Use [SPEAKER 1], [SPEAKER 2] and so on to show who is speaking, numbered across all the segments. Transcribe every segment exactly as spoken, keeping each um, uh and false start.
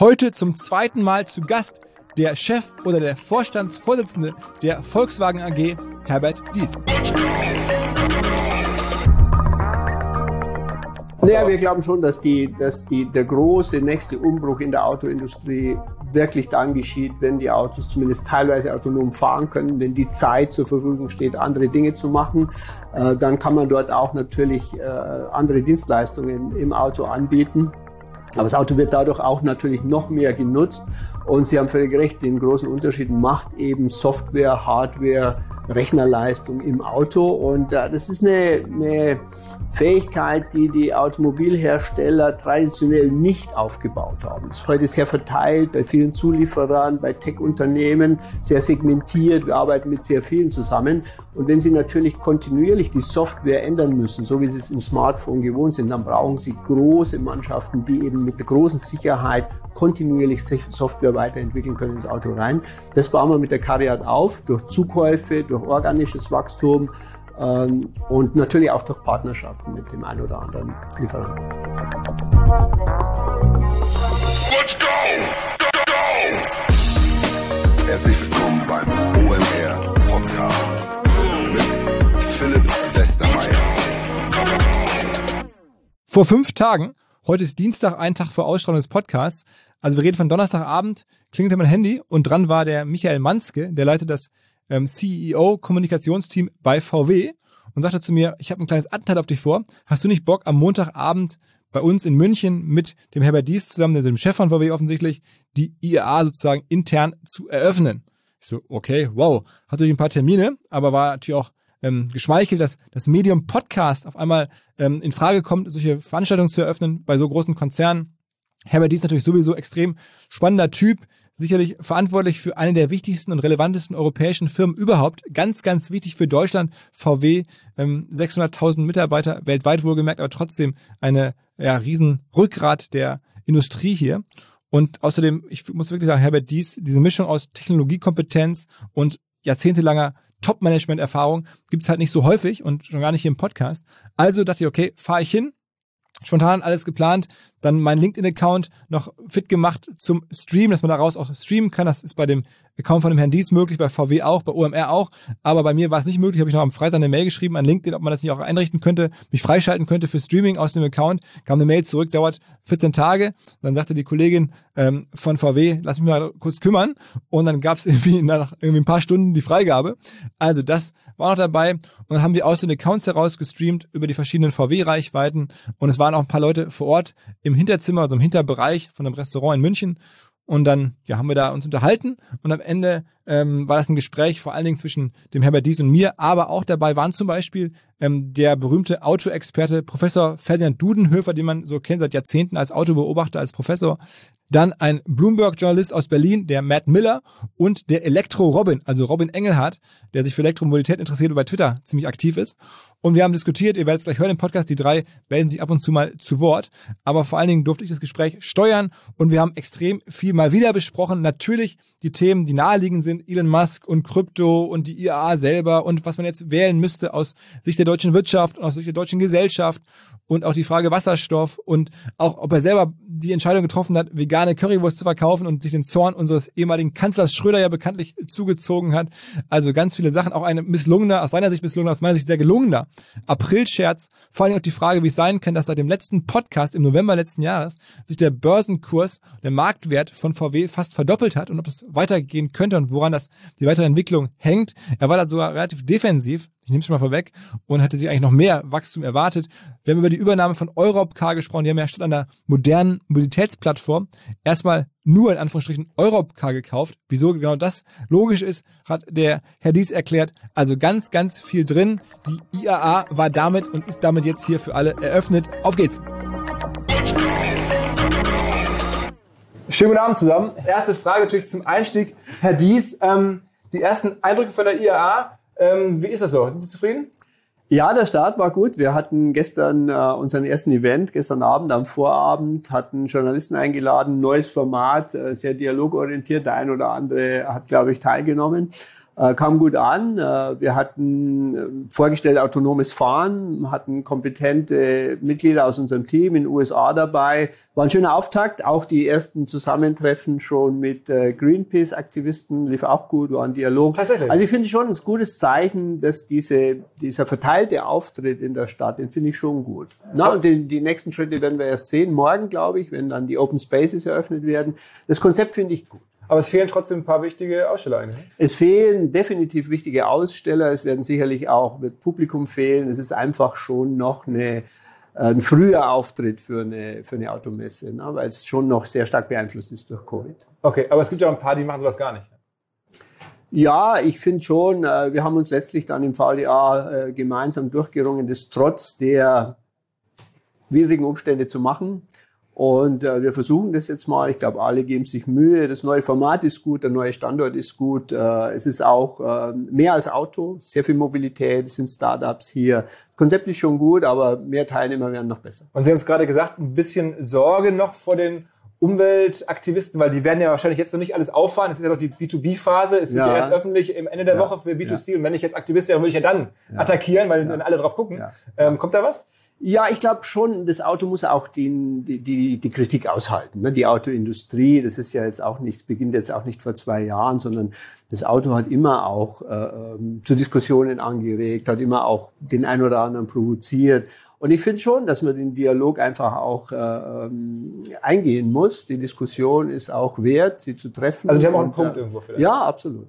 [SPEAKER 1] Heute zum zweiten Mal zu Gast der Chef oder der Vorstandsvorsitzende der Volkswagen A G, Herbert Diess.
[SPEAKER 2] Naja, wir glauben schon, dass die, dass die, der große nächste Umbruch in der Autoindustrie wirklich dann geschieht, wenn die Autos zumindest teilweise autonom fahren können, wenn die Zeit zur Verfügung steht, andere Dinge zu machen. Äh, dann kann man dort auch natürlich äh, andere Dienstleistungen im Auto anbieten. Aber das Auto wird dadurch auch natürlich noch mehr genutzt. Und Sie haben völlig recht, den großen Unterschied macht eben Software, Hardware, Rechnerleistung im Auto. Und äh, das ist eine, eine Fähigkeit, die die Automobilhersteller traditionell nicht aufgebaut haben. Das ist heute sehr verteilt bei vielen Zulieferern, bei Tech-Unternehmen, sehr segmentiert. Wir arbeiten mit sehr vielen zusammen. Und wenn Sie natürlich kontinuierlich die Software ändern müssen, so wie Sie es im Smartphone gewohnt sind, dann brauchen Sie große Mannschaften, die eben mit der großen Sicherheit kontinuierlich Software weiterentwickeln können ins Auto rein. Das bauen wir mit der CARIAD auf, durch Zukäufe, durch organisches Wachstum ähm, und natürlich auch durch Partnerschaften mit dem einen oder anderen Lieferanten.
[SPEAKER 3] Let's go! Go, go! Herzlich willkommen beim O M R Podcast mit Philipp Westermeier.
[SPEAKER 1] Vor fünf Tagen, heute ist Dienstag, ein Tag vor Ausstrahlung des Podcasts, also wir reden von Donnerstagabend, klingelte mein Handy und dran war der Michael Manske, der leitet das ähm, C E O-Kommunikationsteam bei V W und sagte zu mir, ich habe ein kleines Attentat auf dich vor, hast du nicht Bock am Montagabend bei uns in München mit dem Herbert Diess zusammen, dem Chef von V W offensichtlich, die I A A sozusagen intern zu eröffnen? Ich so, okay, wow, hatte natürlich ein paar Termine, aber war natürlich auch ähm, geschmeichelt, dass das Medium Podcast auf einmal ähm, in Frage kommt, solche Veranstaltungen zu eröffnen bei so großen Konzernen. Herbert Diess natürlich sowieso extrem spannender Typ, sicherlich verantwortlich für eine der wichtigsten und relevantesten europäischen Firmen überhaupt. Ganz, ganz wichtig für Deutschland. V W, ähm, sechshunderttausend Mitarbeiter, weltweit wohlgemerkt, aber trotzdem eine ja, riesen Rückgrat der Industrie hier. Und außerdem, ich muss wirklich sagen, Herbert Diess, diese Mischung aus Technologiekompetenz und jahrzehntelanger Top-Management-Erfahrung gibt's halt nicht so häufig und schon gar nicht hier im Podcast. Also dachte ich, okay, fahre ich hin. Spontan alles geplant, dann mein LinkedIn-Account noch fit gemacht zum Stream, dass man daraus auch streamen kann. Das ist bei dem Account von dem Herrn Diess möglich, bei V W auch, bei O M R auch. Aber bei mir war es nicht möglich. Habe ich noch am Freitag eine Mail geschrieben an LinkedIn, ob man das nicht auch einrichten könnte, mich freischalten könnte für Streaming aus dem Account. Kam eine Mail zurück, dauert vierzehn Tage. Dann sagte die Kollegin ähm, von V W, lass mich mal kurz kümmern. Und dann gab es irgendwie nach irgendwie ein paar Stunden die Freigabe. Also das war noch dabei. Und dann haben wir aus den Accounts heraus gestreamt über die verschiedenen V W-Reichweiten. Und es waren auch ein paar Leute vor Ort im Hinterzimmer, also im Hinterbereich von einem Restaurant in München. Und dann ja, haben wir da uns unterhalten und am Ende ähm, war das ein Gespräch vor allen Dingen zwischen dem Herbert Diess und mir, aber auch dabei waren zum Beispiel ähm, der berühmte Autoexperte Professor Ferdinand Dudenhöfer, den man so kennt seit Jahrzehnten als Autobeobachter, als Professor. Dann ein Bloomberg-Journalist aus Berlin, der Matt Miller und der Elektro-Robin, also Robin Engelhardt, der sich für Elektromobilität interessiert und bei Twitter ziemlich aktiv ist. Und wir haben diskutiert, ihr werdet es gleich hören im Podcast, die drei melden sich ab und zu mal zu Wort. Aber vor allen Dingen durfte ich das Gespräch steuern und wir haben extrem viel mal wieder besprochen. Natürlich die Themen, die naheliegend sind, Elon Musk und Krypto und die I A A selber und was man jetzt wählen müsste aus Sicht der deutschen Wirtschaft und aus Sicht der deutschen Gesellschaft und auch die Frage Wasserstoff und auch, ob er selber die Entscheidung getroffen hat, vegane Currywurst zu verkaufen und sich den Zorn unseres ehemaligen Kanzlers Schröder ja bekanntlich zugezogen hat. Also ganz viele Sachen, auch eine misslungener, aus seiner Sicht misslungener, aus meiner Sicht sehr gelungener Aprilscherz. Vor allem auch die Frage, wie es sein kann, dass seit dem letzten Podcast im November letzten Jahres sich der Börsenkurs, der Marktwert von V W fast verdoppelt hat und ob es weitergehen könnte und woran das die weitere Entwicklung hängt. Er war da sogar relativ defensiv, ich nehme es schon mal vorweg, und hatte sich eigentlich noch mehr Wachstum erwartet. Wir haben über die Übernahme von Europcar gesprochen. Die haben ja statt einer modernen Mobilitätsplattform erstmal nur in Anführungsstrichen Europcar gekauft. Wieso genau das logisch ist, hat der Herr Diess erklärt. Also ganz, ganz viel drin. Die I A A war damit und ist damit jetzt hier für alle eröffnet. Auf geht's! Schönen guten Abend zusammen. Erste Frage natürlich zum Einstieg. Herr Diess, ähm, die ersten Eindrücke von der I A A, ähm, wie ist das so? Sind Sie zufrieden?
[SPEAKER 2] Ja, der Start war gut. Wir hatten gestern äh, unseren ersten Event, gestern Abend am Vorabend, hatten Journalisten eingeladen, neues Format, äh, sehr dialogorientiert. Der ein oder andere hat, glaube ich, teilgenommen. Äh, kam gut an. Äh, wir hatten äh, vorgestellt autonomes Fahren, hatten kompetente Mitglieder aus unserem Team in den U S A dabei. War ein schöner Auftakt. Auch die ersten Zusammentreffen schon mit äh, Greenpeace-Aktivisten lief auch gut, war ein Dialog.
[SPEAKER 1] Tatsächlich.
[SPEAKER 2] Also ich finde schon ein gutes Zeichen, dass diese, dieser verteilte Auftritt in der Stadt, den finde ich schon gut. Na, und die, die nächsten Schritte werden wir erst sehen. Morgen, glaube ich, wenn dann die Open Spaces eröffnet werden. Das Konzept finde ich gut.
[SPEAKER 1] Aber es fehlen trotzdem ein paar wichtige Aussteller eigentlich.
[SPEAKER 2] Es fehlen definitiv wichtige Aussteller. Es werden sicherlich auch mit Publikum fehlen. Es ist einfach schon noch eine, ein früher Auftritt für eine, für eine Automesse, ne? Weil es schon noch sehr stark beeinflusst ist durch Covid.
[SPEAKER 1] Okay, aber es gibt ja auch ein paar, die machen sowas gar nicht.
[SPEAKER 2] Ja, ich finde schon, wir haben uns letztlich dann im V D A gemeinsam durchgerungen, das trotz der widrigen Umstände zu machen. Und äh, wir versuchen das jetzt mal. Ich glaube, alle geben sich Mühe. Das neue Format ist gut, der neue Standort ist gut. Äh, es ist auch äh, mehr als Auto, sehr viel Mobilität, es sind Startups hier. Das Konzept ist schon gut, aber mehr Teilnehmer wären noch besser.
[SPEAKER 1] Und Sie haben es gerade gesagt, ein bisschen Sorge noch vor den Umweltaktivisten, weil die werden ja wahrscheinlich jetzt noch nicht alles auffahren. Es ist ja noch die B zwei B-Phase. Es wird ja, ja erst öffentlich im Ende der ja. Woche für B zwei C. Ja. Und wenn ich jetzt Aktivist wäre, dann würde ich ja dann ja. attackieren, weil ja. dann alle drauf gucken. Ja. Ähm, kommt da was?
[SPEAKER 2] Ja, ich glaube schon, das Auto muss auch die, die, die, die Kritik aushalten. Ne? Die Autoindustrie, das ist ja jetzt auch nicht, beginnt jetzt auch nicht vor zwei Jahren, sondern das Auto hat immer auch äh, zu Diskussionen angeregt, hat immer auch den einen oder anderen provoziert. Und ich finde schon, dass man den Dialog einfach auch äh, eingehen muss. Die Diskussion ist auch wert, sie zu treffen.
[SPEAKER 1] Also die haben auch einen Punkt irgendwo vielleicht.
[SPEAKER 2] Ja, absolut.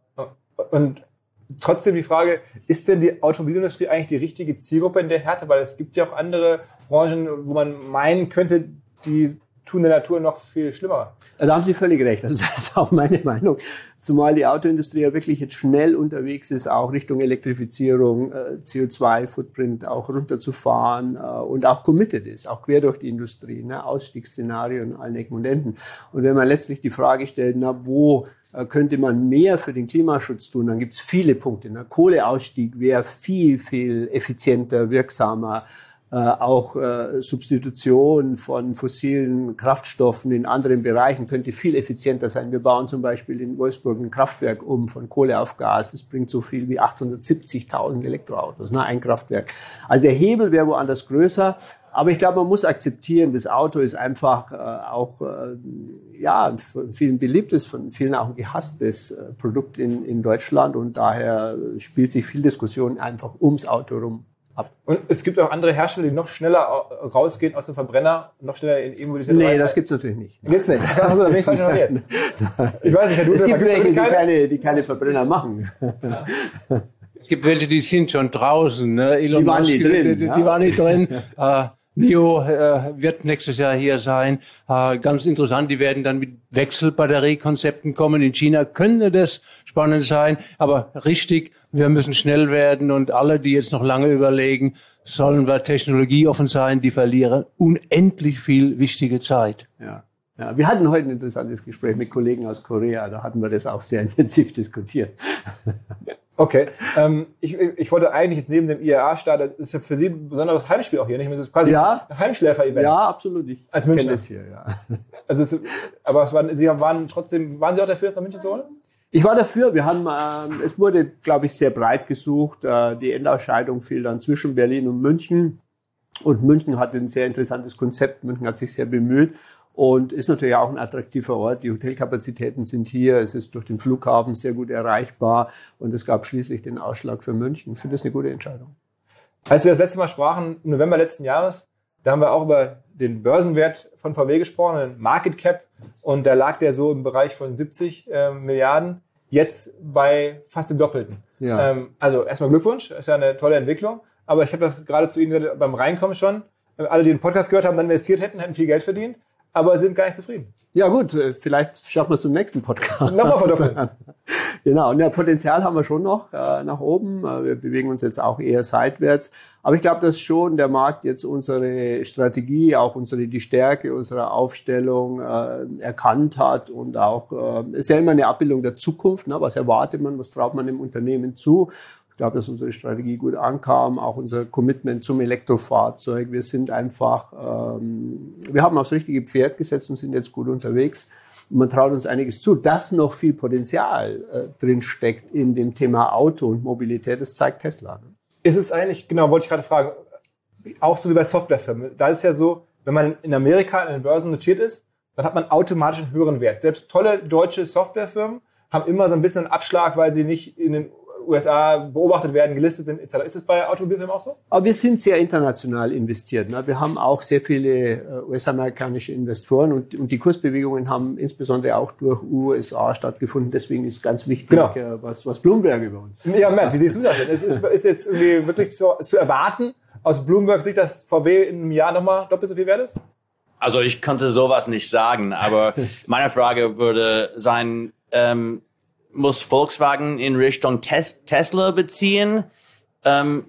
[SPEAKER 1] Und trotzdem die Frage, ist denn die Automobilindustrie eigentlich die richtige Zielgruppe in der Härte? Weil es gibt ja auch andere Branchen, wo man meinen könnte, die tun der Natur noch viel schlimmer.
[SPEAKER 2] Da haben Sie völlig recht. Also das ist auch meine Meinung. Zumal die Autoindustrie ja wirklich jetzt schnell unterwegs ist, auch Richtung Elektrifizierung, C O zwei Footprint auch runterzufahren und auch committed ist, auch quer durch die Industrie, ne? Ausstiegsszenarien an allen Ecken und Enden. Und wenn man letztlich die Frage stellt, na, wo könnte man mehr für den Klimaschutz tun, dann gibt es viele Punkte. Ne? Kohleausstieg wäre viel, viel effizienter, wirksamer. Äh, auch äh, Substitution von fossilen Kraftstoffen in anderen Bereichen könnte viel effizienter sein. Wir bauen zum Beispiel in Wolfsburg ein Kraftwerk um von Kohle auf Gas. Es bringt so viel wie achthundertsiebzigtausend Elektroautos, ne? Ein Kraftwerk. Also der Hebel wäre woanders größer. Aber ich glaube, man muss akzeptieren, das Auto ist einfach äh, auch äh, ja von vielen beliebtes, von vielen auch ein gehasstes äh, Produkt in, in Deutschland. Und daher spielt sich viel Diskussion einfach ums Auto rum. Ab.
[SPEAKER 1] Und es gibt auch andere Hersteller, die noch schneller rausgehen aus dem Verbrenner, noch schneller in E-Mobilität.
[SPEAKER 2] Nee, das gibt's natürlich nicht.
[SPEAKER 1] Gibt's nicht. Achso, da bin ich falsch informiert. Ich weiß nicht, Herr Dudel,
[SPEAKER 2] es gibt welche, die keine, die keine Verbrenner machen.
[SPEAKER 4] Es gibt welche, die sind schon draußen. Ne? Elon
[SPEAKER 2] die waren
[SPEAKER 4] Musk,
[SPEAKER 2] nicht drin.
[SPEAKER 4] Die, die,
[SPEAKER 2] ja.
[SPEAKER 4] die waren nicht drin. äh, N I O äh, wird nächstes Jahr hier sein. Äh, ganz interessant, die werden dann mit Wechselbatteriekonzepten kommen. In China könnte das spannend sein, aber richtig, wir müssen schnell werden und alle, die jetzt noch lange überlegen, sollen wir technologieoffen sein, die verlieren unendlich viel wichtige Zeit.
[SPEAKER 2] Ja. Ja, wir hatten heute ein interessantes Gespräch mit Kollegen aus Korea, da hatten wir das auch sehr intensiv diskutiert.
[SPEAKER 1] Okay, ähm, ich, ich wollte eigentlich jetzt neben dem I A A-Start, das ist ja für Sie ein besonderes Heimspiel auch hier, nicht? Das ist quasi
[SPEAKER 2] ja,
[SPEAKER 1] ein Heimschläfer-Event.
[SPEAKER 2] Ja, absolut. Ich
[SPEAKER 1] als Münchner.
[SPEAKER 2] kenne das hier, ja.
[SPEAKER 1] Also es, aber es waren, Sie waren trotzdem, waren Sie auch dafür, das nach München zu holen?
[SPEAKER 2] Ich war dafür. Wir haben, äh, es wurde, glaube ich, sehr breit gesucht. Äh, die Endausscheidung fiel dann zwischen Berlin und München. Und München hatte ein sehr interessantes Konzept. München hat sich sehr bemüht. Und ist natürlich auch ein attraktiver Ort. Die Hotelkapazitäten sind hier. Es ist durch den Flughafen sehr gut erreichbar. Und es gab schließlich den Ausschlag für München. Ich finde das eine gute Entscheidung.
[SPEAKER 1] Als wir das letzte Mal sprachen, im November letzten Jahres, da haben wir auch über den Börsenwert von V W gesprochen, den Market Cap. Und da lag der so im Bereich von siebzig äh, Milliarden. Jetzt bei fast dem Doppelten.
[SPEAKER 2] Ja.
[SPEAKER 1] Ähm, also erstmal Glückwunsch. Das ist ja eine tolle Entwicklung. Aber ich habe das gerade zu Ihnen gesagt, beim Reinkommen schon. Alle, die den Podcast gehört haben, dann investiert hätten, hätten viel Geld verdient. Aber sind gar nicht zufrieden.
[SPEAKER 2] Ja gut, vielleicht schaffen wir es zum nächsten Podcast.
[SPEAKER 1] Nochmal verdoppeln.
[SPEAKER 2] Genau, und ja, Potenzial haben wir schon noch äh, nach oben. Wir bewegen uns jetzt auch eher seitwärts. Aber ich glaube, dass schon der Markt jetzt unsere Strategie, auch unsere die Stärke unserer Aufstellung äh, erkannt hat. Und auch äh, ist ja immer eine Abbildung der Zukunft. Ne? Was erwartet man, was traut man dem Unternehmen zu? Ich glaube, dass unsere Strategie gut ankam, auch unser Commitment zum Elektrofahrzeug. Wir sind einfach, ähm, wir haben aufs richtige Pferd gesetzt und sind jetzt gut unterwegs. Und man traut uns einiges zu. Dass noch viel Potenzial äh, drin steckt in dem Thema Auto und Mobilität, das zeigt Tesla. Ne?
[SPEAKER 1] Ist es eigentlich, genau, wollte ich gerade fragen, auch so wie bei Softwarefirmen. Da ist es ja so, wenn man in Amerika an den Börsen notiert ist, dann hat man automatisch einen höheren Wert. Selbst tolle deutsche Softwarefirmen haben immer so ein bisschen einen Abschlag, weil sie nicht in den U S A beobachtet werden, gelistet sind et cetera. Ist das bei Automobilfirmen auch so?
[SPEAKER 2] Aber wir sind sehr international investiert. Ne? Wir haben auch sehr viele U S-amerikanische Investoren und, und die Kursbewegungen haben insbesondere auch durch U S A stattgefunden. Deswegen ist ganz wichtig, genau. äh, was, was Bloomberg über uns.
[SPEAKER 1] Ja, Matt, wie siehst du das denn? Ist, ist, ist jetzt irgendwie wirklich zu, zu erwarten, aus Bloomberg Sicht, dass V W in einem Jahr nochmal doppelt so viel wert ist?
[SPEAKER 5] Also ich konnte sowas nicht sagen, aber meine Frage würde sein, ähm, muss Volkswagen in Richtung Tes- Tesla beziehen? Ähm,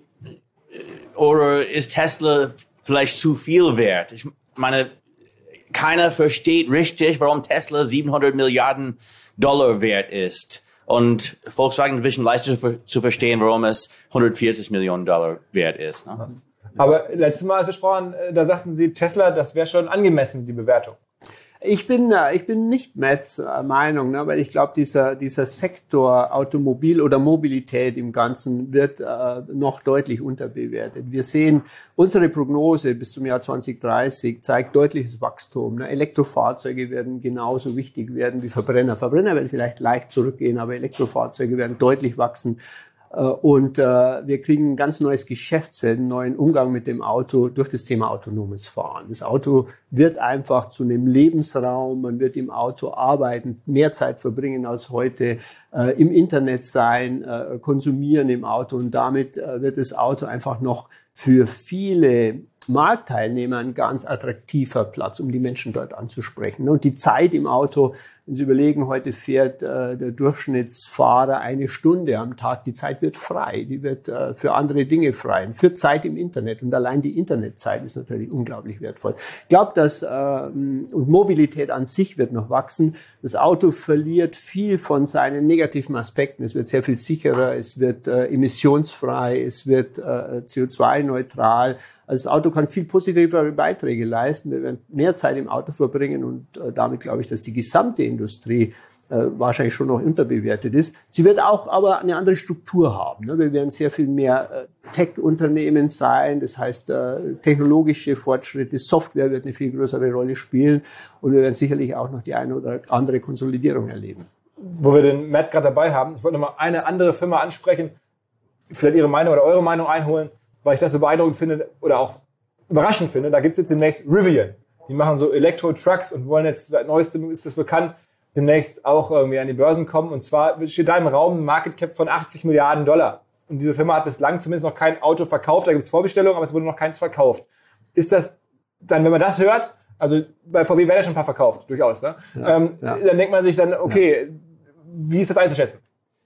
[SPEAKER 5] oder ist Tesla vielleicht zu viel wert? Ich meine, keiner versteht richtig, warum Tesla siebenhundert Milliarden Dollar wert ist. Und Volkswagen ist ein bisschen leichter zu, zu verstehen, warum es hundertvierzig Millionen Dollar wert ist. Ne?
[SPEAKER 1] Aber letztes Mal, als wir sprachen, da sagten Sie, Tesla, das wäre schon angemessen, die Bewertung.
[SPEAKER 2] Ich bin, ich bin nicht Matts Meinung, ne, weil ich glaube, dieser, dieser Sektor Automobil oder Mobilität im Ganzen wird äh, noch deutlich unterbewertet. Wir sehen, unsere Prognose bis zum Jahr zwanzig dreißig zeigt deutliches Wachstum. Ne. Elektrofahrzeuge werden genauso wichtig werden wie Verbrenner. Verbrenner werden vielleicht leicht zurückgehen, aber Elektrofahrzeuge werden deutlich wachsen. Und äh, wir kriegen ein ganz neues Geschäftsfeld, einen neuen Umgang mit dem Auto durch das Thema autonomes Fahren. Das Auto wird einfach zu einem Lebensraum, man wird im Auto arbeiten, mehr Zeit verbringen als heute, äh, im Internet sein, äh, konsumieren im Auto und damit äh, wird das Auto einfach noch für viele Marktteilnehmer ein ganz attraktiver Platz, um die Menschen dort anzusprechen. Und die Zeit im Auto, wenn Sie überlegen, heute fährt äh, der Durchschnittsfahrer eine Stunde am Tag, die Zeit wird frei, die wird äh, für andere Dinge frei, für Zeit im Internet. Und allein die Internetzeit ist natürlich unglaublich wertvoll. Ich glaube, dass äh, und Mobilität an sich wird noch wachsen. Das Auto verliert viel von seinen negativen Aspekten. Es wird sehr viel sicherer, es wird äh, emissionsfrei, es wird äh, C O zwei neutral. Also das Auto kann viel positivere Beiträge leisten. Wir werden mehr Zeit im Auto verbringen und äh, damit glaube ich, dass die gesamte Industrie äh, wahrscheinlich schon noch unterbewertet ist. Sie wird auch aber eine andere Struktur haben. Ne? Wir werden sehr viel mehr äh, Tech-Unternehmen sein. Das heißt, äh, technologische Fortschritte, Software wird eine viel größere Rolle spielen und wir werden sicherlich auch noch die eine oder andere Konsolidierung erleben.
[SPEAKER 1] Wo wir den Matt gerade dabei haben, ich wollte noch mal eine andere Firma ansprechen, vielleicht Ihre Meinung oder eure Meinung einholen, weil ich das so beeindruckend finde oder auch überraschend finde. Da gibt's jetzt demnächst Rivian. Die machen so Elektro-Trucks und wollen jetzt, seit neuestem ist das bekannt, demnächst auch irgendwie an die Börsen kommen. Und zwar steht da im Raum ein Market Cap von achtzig Milliarden Dollar. Und diese Firma hat bislang zumindest noch kein Auto verkauft. Da gibt's Vorbestellungen, aber es wurde noch keins verkauft. Ist das dann, wenn man das hört, also bei V W werden ja schon ein paar verkauft, durchaus, ne? Ja, ähm, ja. Dann denkt man sich dann, okay, ja. Wie ist das einzuschätzen?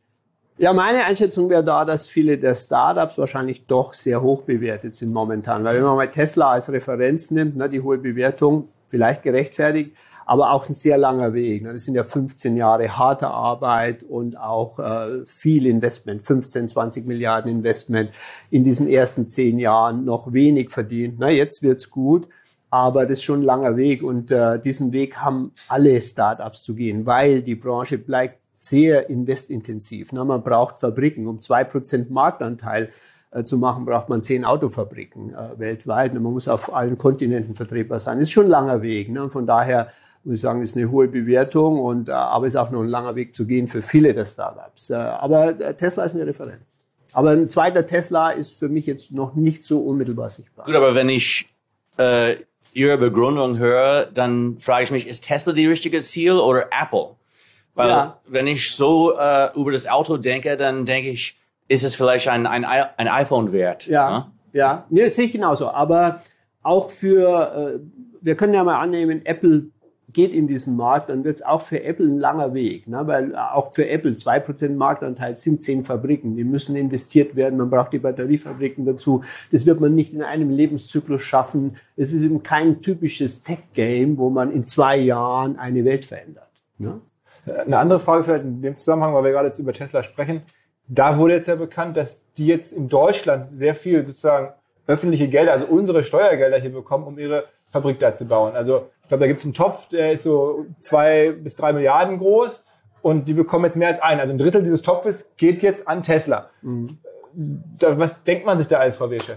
[SPEAKER 2] Ja, meine Einschätzung wäre da, dass viele der Startups wahrscheinlich doch sehr hoch bewertet sind momentan. Weil wenn man mal Tesla als Referenz nimmt, ne, die hohe Bewertung, vielleicht gerechtfertigt, aber auch ein sehr langer Weg. Ne. Das sind ja fünfzehn Jahre harte Arbeit und auch äh, viel Investment, fünfzehn, zwanzig Milliarden Investment in diesen ersten zehn Jahren, noch wenig verdient. Na, jetzt wird's gut. Aber das ist schon ein langer Weg und äh, diesen Weg haben alle Startups zu gehen, weil die Branche bleibt sehr investintensiv. Na, man braucht Fabriken. Um zwei Prozent Marktanteil äh, zu machen, braucht man zehn Autofabriken äh, weltweit. Und man muss auf allen Kontinenten vertretbar sein. Das ist schon ein langer Weg. Ne? Und von daher muss ich sagen, ist eine hohe Bewertung. Und äh, aber es ist auch noch ein langer Weg zu gehen für viele der Startups. Äh, aber äh, Tesla ist eine Referenz. Aber ein zweiter Tesla ist für mich jetzt noch nicht so unmittelbar sichtbar.
[SPEAKER 5] Gut, aber wenn ich äh, Ihre Begründung höre, dann frage ich mich, ist Tesla die richtige Ziel oder Apple? Weil ja. wenn ich so äh, über das Auto denke, dann denke ich, ist es vielleicht ein, ein, ein iPhone wert.
[SPEAKER 2] Ja, ne? ja, nee, das sehe ich genauso. Aber auch für, äh, wir können ja mal annehmen, Apple geht in diesen Markt, dann wird es auch für Apple ein langer Weg. Ne? Weil auch für Apple zwei Prozent Marktanteil sind zehn Fabriken. Die müssen investiert werden. Man braucht die Batteriefabriken dazu. Das wird man nicht in einem Lebenszyklus schaffen. Es ist eben kein typisches Tech-Game, wo man in zwei Jahren eine Welt verändert. Ne?
[SPEAKER 1] Eine andere Frage vielleicht in dem Zusammenhang, weil wir gerade jetzt über Tesla sprechen. Da wurde jetzt ja bekannt, dass die jetzt in Deutschland sehr viel sozusagen öffentliche Gelder, also unsere Steuergelder hier bekommen, um ihre Fabrik da zu bauen. Also ich glaube, da gibt es einen Topf, der ist so zwei bis drei Milliarden groß und die bekommen jetzt mehr als einen. Also ein Drittel dieses Topfes geht jetzt an Tesla. Mhm. Da, was denkt man sich da als V W-Chef?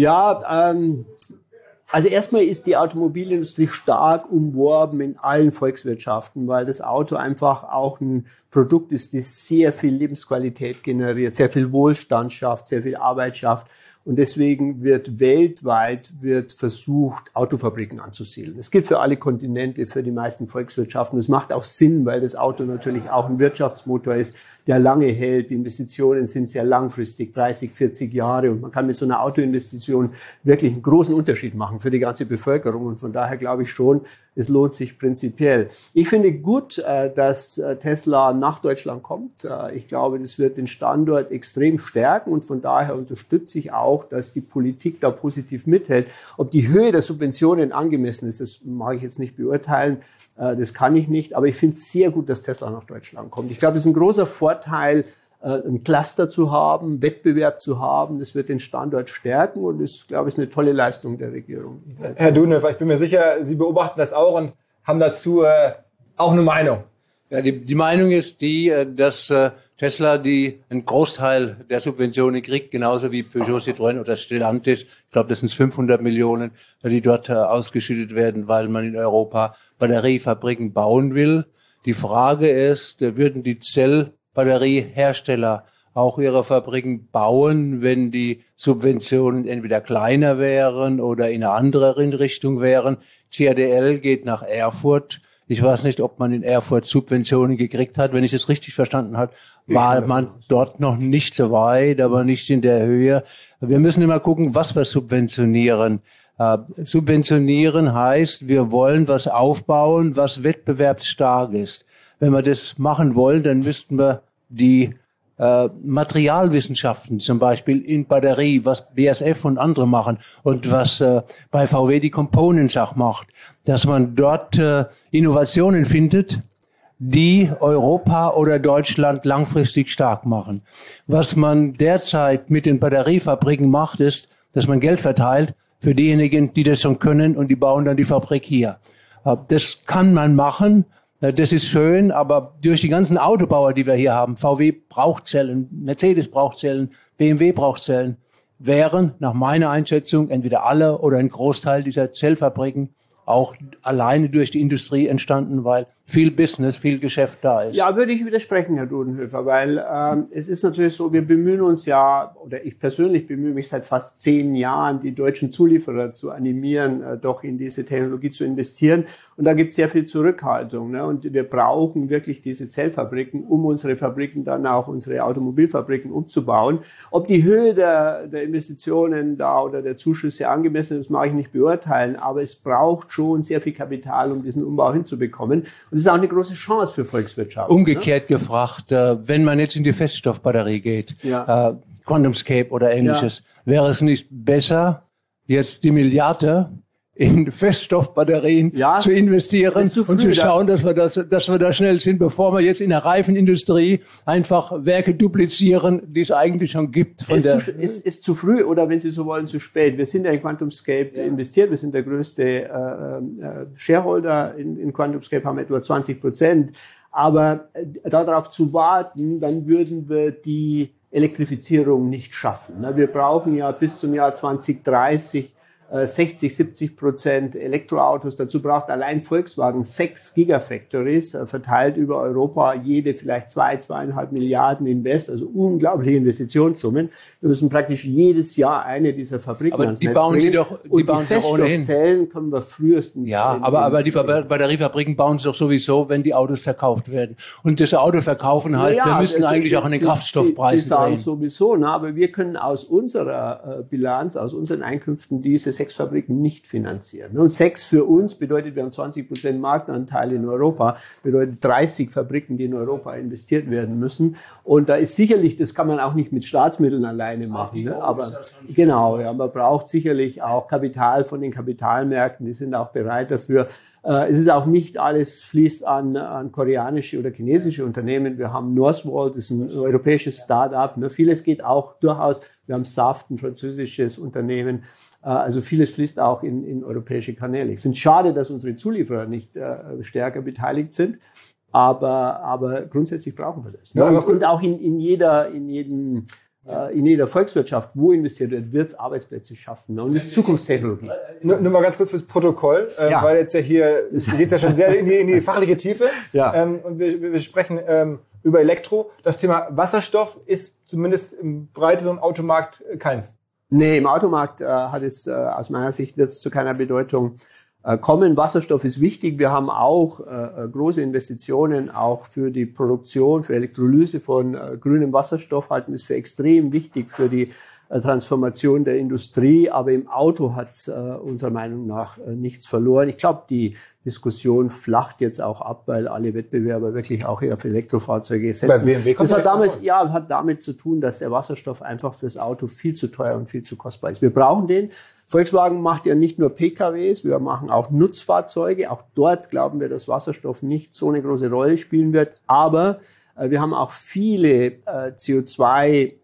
[SPEAKER 2] Ja, ähm, also erstmal ist die Automobilindustrie stark umworben in allen Volkswirtschaften, weil das Auto einfach auch ein Produkt ist, das sehr viel Lebensqualität generiert, sehr viel Wohlstand schafft, sehr viel Arbeit schafft. Und deswegen wird weltweit wird versucht, Autofabriken anzusiedeln. Das gilt für alle Kontinente, für die meisten Volkswirtschaften. Das macht auch Sinn, weil das Auto natürlich auch ein Wirtschaftsmotor ist, der lange hält. Die Investitionen sind sehr langfristig, dreißig, vierzig Jahre. Und man kann mit so einer Autoinvestition wirklich einen großen Unterschied machen für die ganze Bevölkerung. Und von daher glaube ich schon, es lohnt sich prinzipiell. Ich finde gut, dass Tesla nach Deutschland kommt. Ich glaube, das wird den Standort extrem stärken. Und von daher unterstütze ich auch, dass die Politik da positiv mithält. Ob die Höhe der Subventionen angemessen ist, das mag ich jetzt nicht beurteilen. Das kann ich nicht. Aber ich finde es sehr gut, dass Tesla nach Deutschland kommt. Ich glaube, es ist ein großer Vorteil, ein Cluster zu haben, Wettbewerb zu haben. Das wird den Standort stärken und ist, glaube ich, eine tolle Leistung der Regierung.
[SPEAKER 1] Herr Dudenhöfer, ich bin mir sicher, Sie beobachten das auch und haben dazu äh, auch eine Meinung.
[SPEAKER 4] Ja, die, die Meinung ist die, dass äh, Tesla die einen Großteil der Subventionen kriegt, genauso wie Peugeot, Citroën oder Stellantis. Ich glaube, das sind fünfhundert Millionen, die dort äh, ausgeschüttet werden, weil man in Europa Batteriefabriken bauen will. Die Frage ist, äh, würden die Zellbatteriehersteller auch ihre Fabriken bauen, wenn die Subventionen entweder kleiner wären oder in eine andere Richtung wären? C A D L geht nach Erfurt. Ich weiß nicht, ob man in Erfurt Subventionen gekriegt hat. Wenn ich es richtig verstanden habe, war man dort noch nicht so weit, aber nicht in der Höhe. Wir müssen immer gucken, was wir subventionieren. Äh, subventionieren heißt, wir wollen was aufbauen, was wettbewerbsstark ist. Wenn wir das machen wollen, dann müssten wir die äh, Materialwissenschaften, zum Beispiel in Batterie, was B A S F und andere machen und was äh, bei V W die Components auch macht, dass man dort äh, Innovationen findet, die Europa oder Deutschland langfristig stark machen. Was man derzeit mit den Batteriefabriken macht, ist, dass man Geld verteilt für diejenigen, die das schon können und die bauen dann die Fabrik hier. Äh, das kann man machen. Das ist schön, aber durch die ganzen Autobauer, die wir hier haben, V W braucht Zellen, Mercedes braucht Zellen, B M W braucht Zellen, wären nach meiner Einschätzung entweder alle oder ein Großteil dieser Zellfabriken auch alleine durch die Industrie entstanden, weil viel Business, viel Geschäft da ist.
[SPEAKER 2] Ja, würde ich widersprechen, Herr Dudenhöfer, weil ähm, es ist natürlich so, wir bemühen uns ja, oder ich persönlich bemühe mich seit fast zehn Jahren, die deutschen Zulieferer zu animieren, äh, doch in diese Technologie zu investieren. Und da gibt es sehr viel Zurückhaltung. Ne? Und wir brauchen wirklich diese Zellfabriken, um unsere Fabriken dann auch, unsere Automobilfabriken umzubauen. Ob die Höhe der, der Investitionen da oder der Zuschüsse angemessen ist, mag ich nicht beurteilen, aber es braucht schon sehr viel Kapital, um diesen Umbau hinzubekommen. Und das ist auch eine große Chance für Volkswirtschaft.
[SPEAKER 4] Umgekehrt ne? gefragt, äh, wenn man jetzt in die Feststoffbatterie geht, ja. äh, QuantumScape oder ähnliches, ja. wäre es nicht besser, jetzt die Milliarde in Feststoffbatterien ja, zu investieren zu und zu schauen, dass wir das, dass wir da schnell sind, bevor wir jetzt in der Reifenindustrie einfach Werke duplizieren, die es eigentlich schon gibt. Von
[SPEAKER 2] ist,
[SPEAKER 4] der
[SPEAKER 2] zu, ist, ist zu früh oder wenn Sie so wollen, zu spät. Wir sind ja in QuantumScape ja. investiert. Wir sind der größte äh, äh, Shareholder in, in QuantumScape, haben etwa zwanzig Prozent. Aber äh, darauf zu warten, dann würden wir die Elektrifizierung nicht schaffen. Na, wir brauchen ja bis zum Jahr zwanzig dreißig sechzig, siebzig Prozent Elektroautos. Dazu braucht allein Volkswagen sechs Gigafactories, verteilt über Europa, jede vielleicht zwei, zweieinhalb Milliarden Invest, also unglaubliche Investitionssummen. Wir müssen praktisch jedes Jahr eine dieser Fabriken
[SPEAKER 4] aber
[SPEAKER 2] ans
[SPEAKER 4] die
[SPEAKER 2] Netz
[SPEAKER 4] bauen
[SPEAKER 2] bringen.
[SPEAKER 4] sie doch, die
[SPEAKER 2] Und
[SPEAKER 4] bauen
[SPEAKER 2] die
[SPEAKER 4] sie doch ohnehin.
[SPEAKER 2] Feststoffzellen können wir frühestens.
[SPEAKER 4] Ja, aber, aber die Batteriefabriken bauen sie doch sowieso, wenn die Autos verkauft werden. Und das Auto verkaufen heißt, ja, wir müssen das, eigentlich auch an den die, Kraftstoffpreisen
[SPEAKER 2] die, die
[SPEAKER 4] drehen.
[SPEAKER 2] Sowieso, na, aber wir können aus unserer äh, Bilanz, aus unseren Einkünften diese sechs Fabriken nicht finanzieren. Und sechs für uns bedeutet, wir haben zwanzig Prozent Marktanteil in Europa, bedeutet dreißig Fabriken, die in Europa investiert werden müssen. Und da ist sicherlich, das kann man auch nicht mit Staatsmitteln alleine machen. Ne? Aber genau, ja, man braucht sicherlich auch Kapital von den Kapitalmärkten, die sind auch bereit dafür. Es ist auch nicht alles fließt an, an koreanische oder chinesische Unternehmen. Wir haben Northvolt, das ist ein europäisches Start-up. Ne? Vieles geht auch durchaus. Wir haben Saft, ein französisches Unternehmen. Also vieles fließt auch in, in europäische Kanäle. Ich finde es schade, dass unsere Zulieferer nicht äh, stärker beteiligt sind. Aber, aber grundsätzlich brauchen wir das. Ja, und, und auch in, in jeder, in jedem, äh, in jeder Volkswirtschaft, wo investiert wird, wird es Arbeitsplätze schaffen. Und das ist Zukunftstechnologie.
[SPEAKER 1] Nur, nur mal ganz kurz fürs Protokoll, äh, ja. weil jetzt ja hier, es geht ja schon sehr in die, in die fachliche Tiefe. Ja. Ähm, und wir, wir sprechen ähm, über Elektro. Das Thema Wasserstoff ist zumindest im breiteren Automarkt keins.
[SPEAKER 2] Nee, im Automarkt äh, hat es, äh, aus meiner Sicht wird es zu keiner Bedeutung kommen. Wasserstoff ist wichtig. Wir haben auch äh, große Investitionen auch für die Produktion, für Elektrolyse von äh, grünem Wasserstoff, halten es für extrem wichtig für die äh, Transformation der Industrie. Aber im Auto hat es äh, unserer Meinung nach äh, nichts verloren. Ich glaube, die Diskussion flacht jetzt auch ab, weil alle Wettbewerber wirklich auch auf Elektrofahrzeuge setzen. Bei B M W kommt das hat damals, ja, hat damit zu tun, dass der Wasserstoff einfach fürs Auto viel zu teuer und viel zu kostbar ist. Wir brauchen den. Volkswagen macht ja nicht nur P K Ws, wir machen auch Nutzfahrzeuge. Auch dort glauben wir, dass Wasserstoff nicht so eine große Rolle spielen wird. Aber äh, wir haben auch viele äh, C O zwei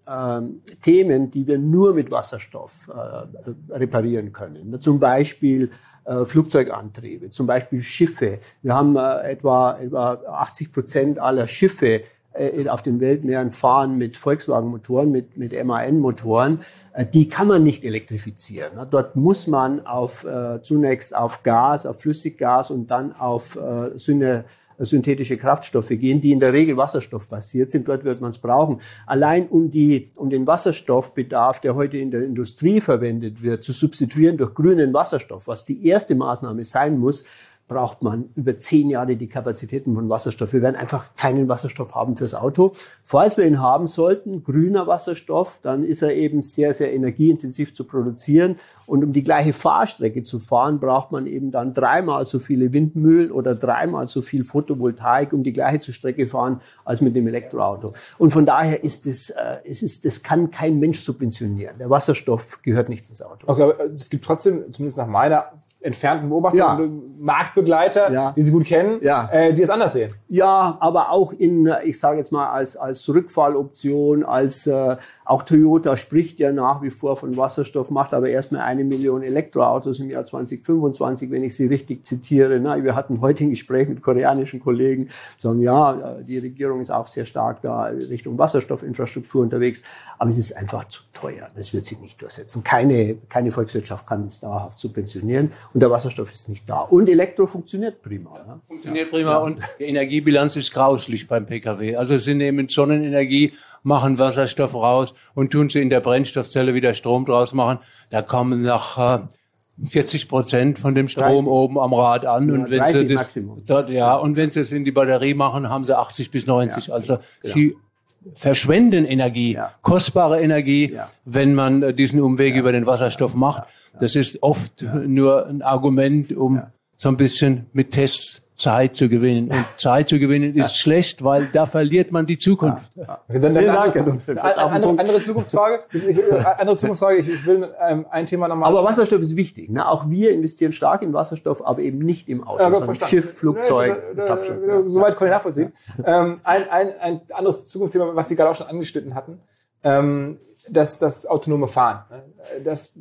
[SPEAKER 2] Themen, die wir nur mit Wasserstoff äh, reparieren können. Zum Beispiel äh, Flugzeugantriebe, zum Beispiel Schiffe. Wir haben äh, etwa, etwa achtzig Prozent aller Schiffe äh, auf den Weltmeeren fahren mit Volkswagen-Motoren, mit, mit M A N-Motoren. Äh, die kann man nicht elektrifizieren. Ne? Dort muss man auf, äh, zunächst auf Gas, auf Flüssiggas und dann auf äh, Syne synthetische Kraftstoffe gehen, die in der Regel wasserstoffbasiert sind. Dort wird man es brauchen. Allein um die, um den Wasserstoffbedarf, der heute in der Industrie verwendet wird, zu substituieren durch grünen Wasserstoff, was die erste Maßnahme sein muss, braucht man über zehn Jahre die Kapazitäten von Wasserstoff. Wir werden einfach keinen Wasserstoff haben fürs Auto. Falls wir ihn haben sollten, grüner Wasserstoff, dann ist er eben sehr, sehr energieintensiv zu produzieren. Und um die gleiche Fahrstrecke zu fahren, braucht man eben dann dreimal so viele Windmühlen oder dreimal so viel Photovoltaik, um die gleiche Strecke fahren als mit dem Elektroauto. Und von daher ist es, äh, es ist, das kann kein Mensch subventionieren. Der Wasserstoff gehört nicht ins Auto.
[SPEAKER 1] Okay, aber es gibt trotzdem, zumindest nach meiner entfernten Beobachtung, ja. Marktbegleiter, ja. die Sie gut kennen, ja. äh, die es anders sehen.
[SPEAKER 2] Ja, aber auch in, ich sage jetzt mal, als als Rückfalloption, als äh, auch Toyota spricht ja nach wie vor von Wasserstoff, macht aber erstmal eine Million Elektroautos im Jahr zwanzig fünfundzwanzig, wenn ich Sie richtig zitiere. Na, wir hatten heute ein Gespräch mit koreanischen Kollegen, sagen, ja, die Regierung ist auch sehr stark da Richtung Wasserstoffinfrastruktur unterwegs, aber es ist einfach zu teuer. Das wird sich nicht durchsetzen. Keine, keine Volkswirtschaft kann es dauerhaft subventionieren. Und der Wasserstoff ist nicht da. Und Elektro funktioniert prima. Ne?
[SPEAKER 4] Funktioniert ja. prima. Ja. Und die Energiebilanz ist grauslich beim P K W. Also sie nehmen Sonnenenergie, machen Wasserstoff raus und tun sie in der Brennstoffzelle wieder Strom draus machen. Da kommen nach äh, vierzig Prozent von dem Strom dreißig oben am Rad an. Ja, und wenn sie das, dort, ja, und wenn sie es in die Batterie machen, haben sie achtzig bis neunzig. Ja. Also genau. sie verschwenden Energie, ja. kostbare Energie, ja. wenn man äh, diesen Umweg ja. über den Wasserstoff macht. Ja. Ja. Das ist oft ja. nur ein Argument, um ja. so ein bisschen mit Tests Zeit zu gewinnen. Und Zeit zu gewinnen ist ja. schlecht, weil da verliert man die Zukunft. Ja. Ja.
[SPEAKER 1] Dann, dann Vielen Dank. Eine, andere, andere Zukunftsfrage. andere Zukunftsfrage. Ich, ich will ähm, ein Thema nochmal.
[SPEAKER 2] Aber Wasserstoff ist wichtig. Ne? Auch wir investieren stark in Wasserstoff, aber eben nicht im Auto, ja, sondern Schiff, Flugzeug, ja, da, da,
[SPEAKER 1] da, Soweit kann ich nachvollziehen. Ähm, ein, ein, ein anderes Zukunftsthema, was Sie gerade auch schon angeschnitten hatten, ähm, das, das autonome Fahren. Das,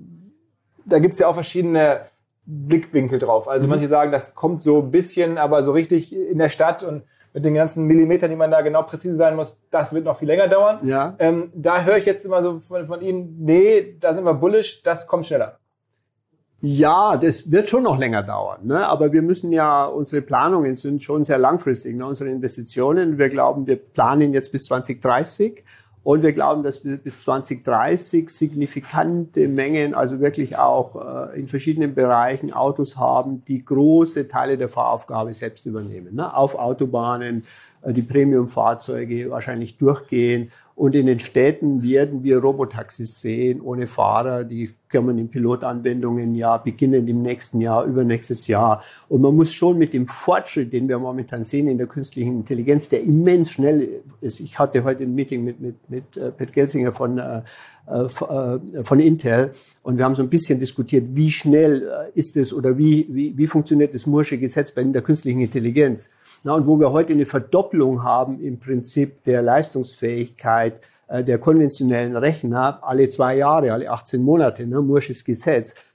[SPEAKER 1] da gibt's ja auch verschiedene Blickwinkel drauf. Also mhm. manche sagen, das kommt so ein bisschen, aber so richtig in der Stadt und mit den ganzen Millimetern, die man da genau präzise sein muss, das wird noch viel länger dauern. Ja. Ähm, da höre ich jetzt immer so von, von Ihnen, nee, da sind wir bullish, das kommt schneller.
[SPEAKER 2] Ja, das wird schon noch länger dauern, ne? Aber wir müssen ja, unsere Planungen sind schon sehr langfristig, ne? Unsere Investitionen, wir glauben, wir planen jetzt bis zwanzig dreißig. Und wir glauben, dass wir bis zwanzig dreißig signifikante Mengen, also wirklich auch äh, in verschiedenen Bereichen Autos haben, die große Teile der Fahraufgabe selbst übernehmen. Ne? Auf Autobahnen, äh, die Premium-Fahrzeuge wahrscheinlich durchgehen. Und in den Städten werden wir Robotaxis sehen, ohne Fahrer. Die kommen in Pilotanwendungen ja beginnen im nächsten Jahr, übernächstes Jahr. Und man muss schon mit dem Fortschritt, den wir momentan sehen in der künstlichen Intelligenz, der immens schnell ist. Ich hatte heute ein Meeting mit, mit, mit äh, Pat Gelsinger von, äh, äh, von Intel und wir haben so ein bisschen diskutiert, wie schnell äh, ist es oder wie, wie, wie funktioniert das Moore'sche Gesetz bei der künstlichen Intelligenz. Na, und wo wir heute eine Verdopplung haben im Prinzip der Leistungsfähigkeit äh, der konventionellen Rechner alle zwei Jahre, alle achtzehn Monate, ne, Moore'sches Gesetz.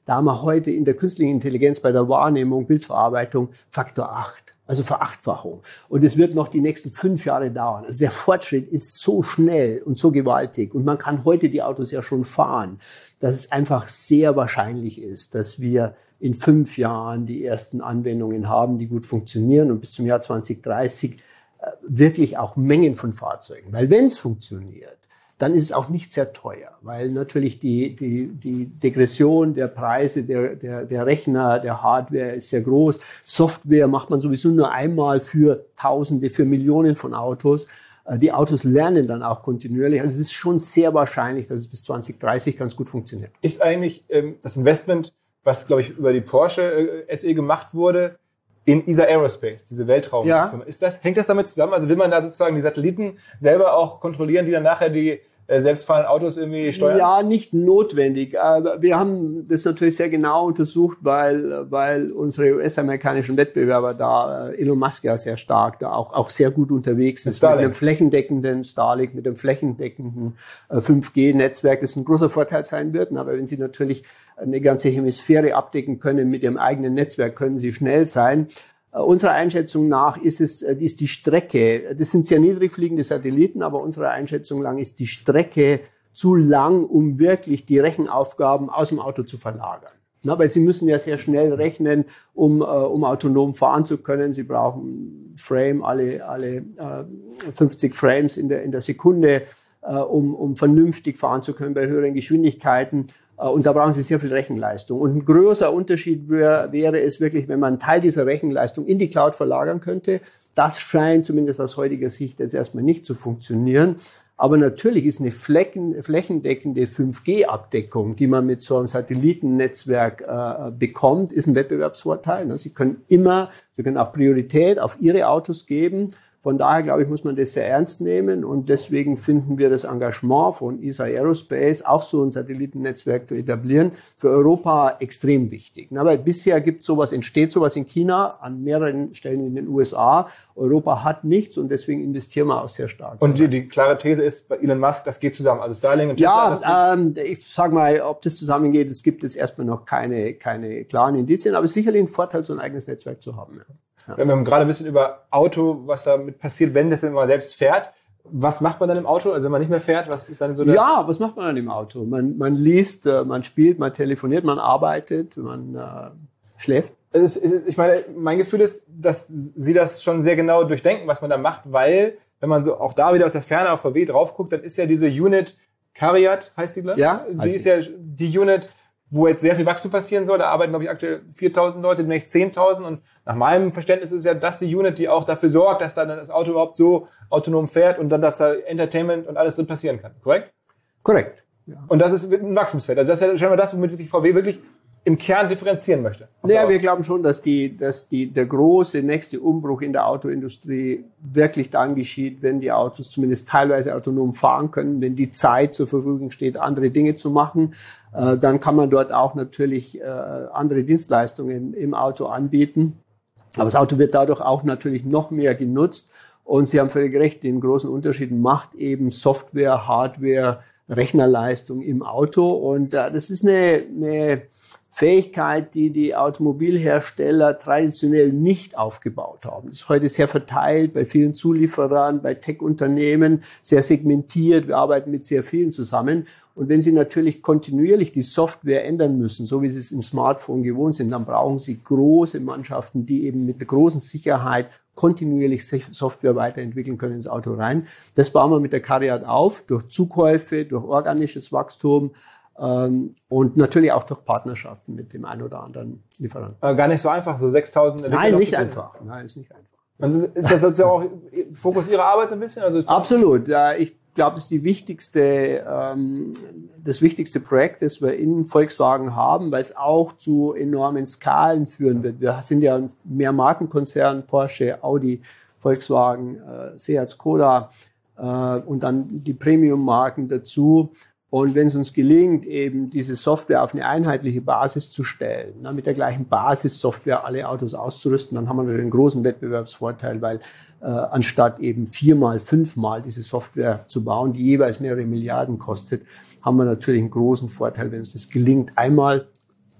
[SPEAKER 2] Da haben wir heute in der künstlichen Intelligenz bei der Wahrnehmung, Bildverarbeitung Faktor acht. Also Verachtfachung. Und es wird noch die nächsten fünf Jahre dauern. Also der Fortschritt ist so schnell und so gewaltig. Und man kann heute die Autos ja schon fahren, dass es einfach sehr wahrscheinlich ist, dass wir in fünf Jahren die ersten Anwendungen haben, die gut funktionieren und bis zum Jahr zwanzig dreißig äh, wirklich auch Mengen von Fahrzeugen. Weil wenn es funktioniert, dann ist es auch nicht sehr teuer, weil natürlich die, die, die Degression der Preise der, der, der Rechner, der Hardware ist sehr groß. Software macht man sowieso nur einmal für Tausende, für Millionen von Autos. Die Autos lernen dann auch kontinuierlich. Also es ist schon sehr wahrscheinlich, dass es bis zwanzig dreißig ganz gut funktioniert.
[SPEAKER 1] Ist eigentlich ähm, das Investment, was, glaube ich, über die Porsche äh, S E gemacht wurde, in E S A Aerospace, diese Weltraumfirma. Ja. Ist das, hängt das damit zusammen? Also will man da sozusagen die Satelliten selber auch kontrollieren, die dann nachher die äh, selbstfahrenden Autos irgendwie steuern?
[SPEAKER 2] Ja, nicht notwendig. Aber wir haben das natürlich sehr genau untersucht, weil, weil unsere U S-amerikanischen Wettbewerber da, äh, Elon Musk ja sehr stark, da auch, auch sehr gut unterwegs ist. Mit einem flächendeckenden Starlink, mit einem flächendeckenden äh, fünf G-Netzwerk, das ein großer Vorteil sein wird. Aber wenn Sie natürlich eine ganze Hemisphäre abdecken können mit Ihrem eigenen Netzwerk, können Sie schnell sein. Uh, unserer Einschätzung nach ist es, uh, ist die Strecke, das sind sehr niedrig fliegende Satelliten, aber unserer Einschätzung nach ist die Strecke zu lang, um wirklich die Rechenaufgaben aus dem Auto zu verlagern. Na, weil Sie müssen ja sehr schnell rechnen, um, uh, um autonom fahren zu können. Sie brauchen Frame, alle, alle uh, fünfzig Frames in der, in der Sekunde, uh, um, um vernünftig fahren zu können bei höheren Geschwindigkeiten. Und da brauchen Sie sehr viel Rechenleistung. Und ein großer Unterschied wär, wäre es wirklich, wenn man einen Teil dieser Rechenleistung in die Cloud verlagern könnte. Das scheint zumindest aus heutiger Sicht jetzt erstmal nicht zu funktionieren. Aber natürlich ist eine Flächen, flächendeckende fünf G-Abdeckung, die man mit so einem Satellitennetzwerk äh, bekommt, ist ein Wettbewerbsvorteil. Sie können immer, Sie können auch Priorität auf Ihre Autos geben. Von daher, glaube ich, muss man das sehr ernst nehmen und deswegen finden wir das Engagement von E S A Aerospace, auch so ein Satellitennetzwerk zu etablieren, für Europa extrem wichtig. Aber bisher gibt sowas, entsteht sowas in China, an mehreren Stellen in den U S A. Europa hat nichts und deswegen investieren wir auch sehr stark.
[SPEAKER 1] Und die, die klare These ist bei Elon Musk, das geht zusammen. Also Starlink und Tesla.
[SPEAKER 2] Ja, ähm, ich sag mal, ob das zusammengeht, es gibt jetzt erstmal noch keine, keine klaren Indizien, aber sicherlich ein Vorteil, so ein eigenes Netzwerk zu haben. Ja.
[SPEAKER 1] Ja. Wir haben gerade ein bisschen über Auto, was damit passiert, wenn das denn mal selbst fährt. Was macht man dann im Auto? Also wenn man nicht mehr fährt, was ist dann so das?
[SPEAKER 2] Ja, was macht man dann im Auto? Man, man liest, man spielt, man telefoniert, man arbeitet, man äh, schläft.
[SPEAKER 1] Es ist, ich meine, mein Gefühl ist, dass Sie das schon sehr genau durchdenken, was man da macht, weil, wenn man so auch da wieder aus der Ferne auf V W drauf guckt, dann ist ja diese Unit, Cariad heißt die, glaube ich?
[SPEAKER 2] Ja.
[SPEAKER 1] Die ist ja die Unit, wo jetzt sehr viel Wachstum passieren soll. Da arbeiten, glaube ich, aktuell viertausend Leute, demnächst zehntausend. Und nach meinem Verständnis ist ja das die Unit, die auch dafür sorgt, dass dann das Auto überhaupt so autonom fährt und dann, dass da Entertainment und alles drin passieren kann. Korrekt?
[SPEAKER 2] Korrekt. Ja.
[SPEAKER 1] Und das ist ein Wachstumsfeld. Also das ist ja scheinbar das, womit sich V W wirklich im Kern differenzieren möchte.
[SPEAKER 2] Ja, wir glauben schon, dass die, dass die, der große nächste Umbruch in der Autoindustrie wirklich dann geschieht, wenn die Autos zumindest teilweise autonom fahren können, wenn die Zeit zur Verfügung steht, andere Dinge zu machen. Äh, dann kann man dort auch natürlich äh, andere Dienstleistungen im Auto anbieten. Aber das Auto wird dadurch auch natürlich noch mehr genutzt. Und Sie haben völlig recht, den großen Unterschied macht eben Software, Hardware, Rechnerleistung im Auto. Und äh, das ist eine, eine Fähigkeit, die die Automobilhersteller traditionell nicht aufgebaut haben. Das ist heute sehr verteilt bei vielen Zulieferern, bei Tech-Unternehmen, sehr segmentiert. Wir arbeiten mit sehr vielen zusammen. Und wenn Sie natürlich kontinuierlich die Software ändern müssen, so wie Sie es im Smartphone gewohnt sind, dann brauchen Sie große Mannschaften, die eben mit der großen Sicherheit kontinuierlich Software weiterentwickeln können ins Auto rein. Das bauen wir mit der Cariad auf, durch Zukäufe, durch organisches Wachstum, Ähm, und natürlich auch durch Partnerschaften mit dem einen oder anderen Lieferanten.
[SPEAKER 1] Aber gar nicht so einfach, so sechstausend Entwickler.
[SPEAKER 2] Nein, nicht einfach. Nein, ist nicht einfach.
[SPEAKER 1] Und ist das sozusagen auch Fokus Ihrer Arbeit so ein bisschen? Also
[SPEAKER 2] Absolut. Ja, ich glaube, das ist die wichtigste, ähm, das wichtigste Projekt, das wir in Volkswagen haben, weil es auch zu enormen Skalen führen wird. Wir sind ja mehr Markenkonzern, Porsche, Audi, Volkswagen, äh, Seat, Skoda äh, und dann die Premium-Marken dazu. Und wenn es uns gelingt, eben diese Software auf eine einheitliche Basis zu stellen, na, mit der gleichen Basissoftware alle Autos auszurüsten, dann haben wir natürlich einen großen Wettbewerbsvorteil, weil äh, anstatt eben viermal, fünfmal diese Software zu bauen, die jeweils mehrere Milliarden kostet, haben wir natürlich einen großen Vorteil, wenn uns das gelingt, einmal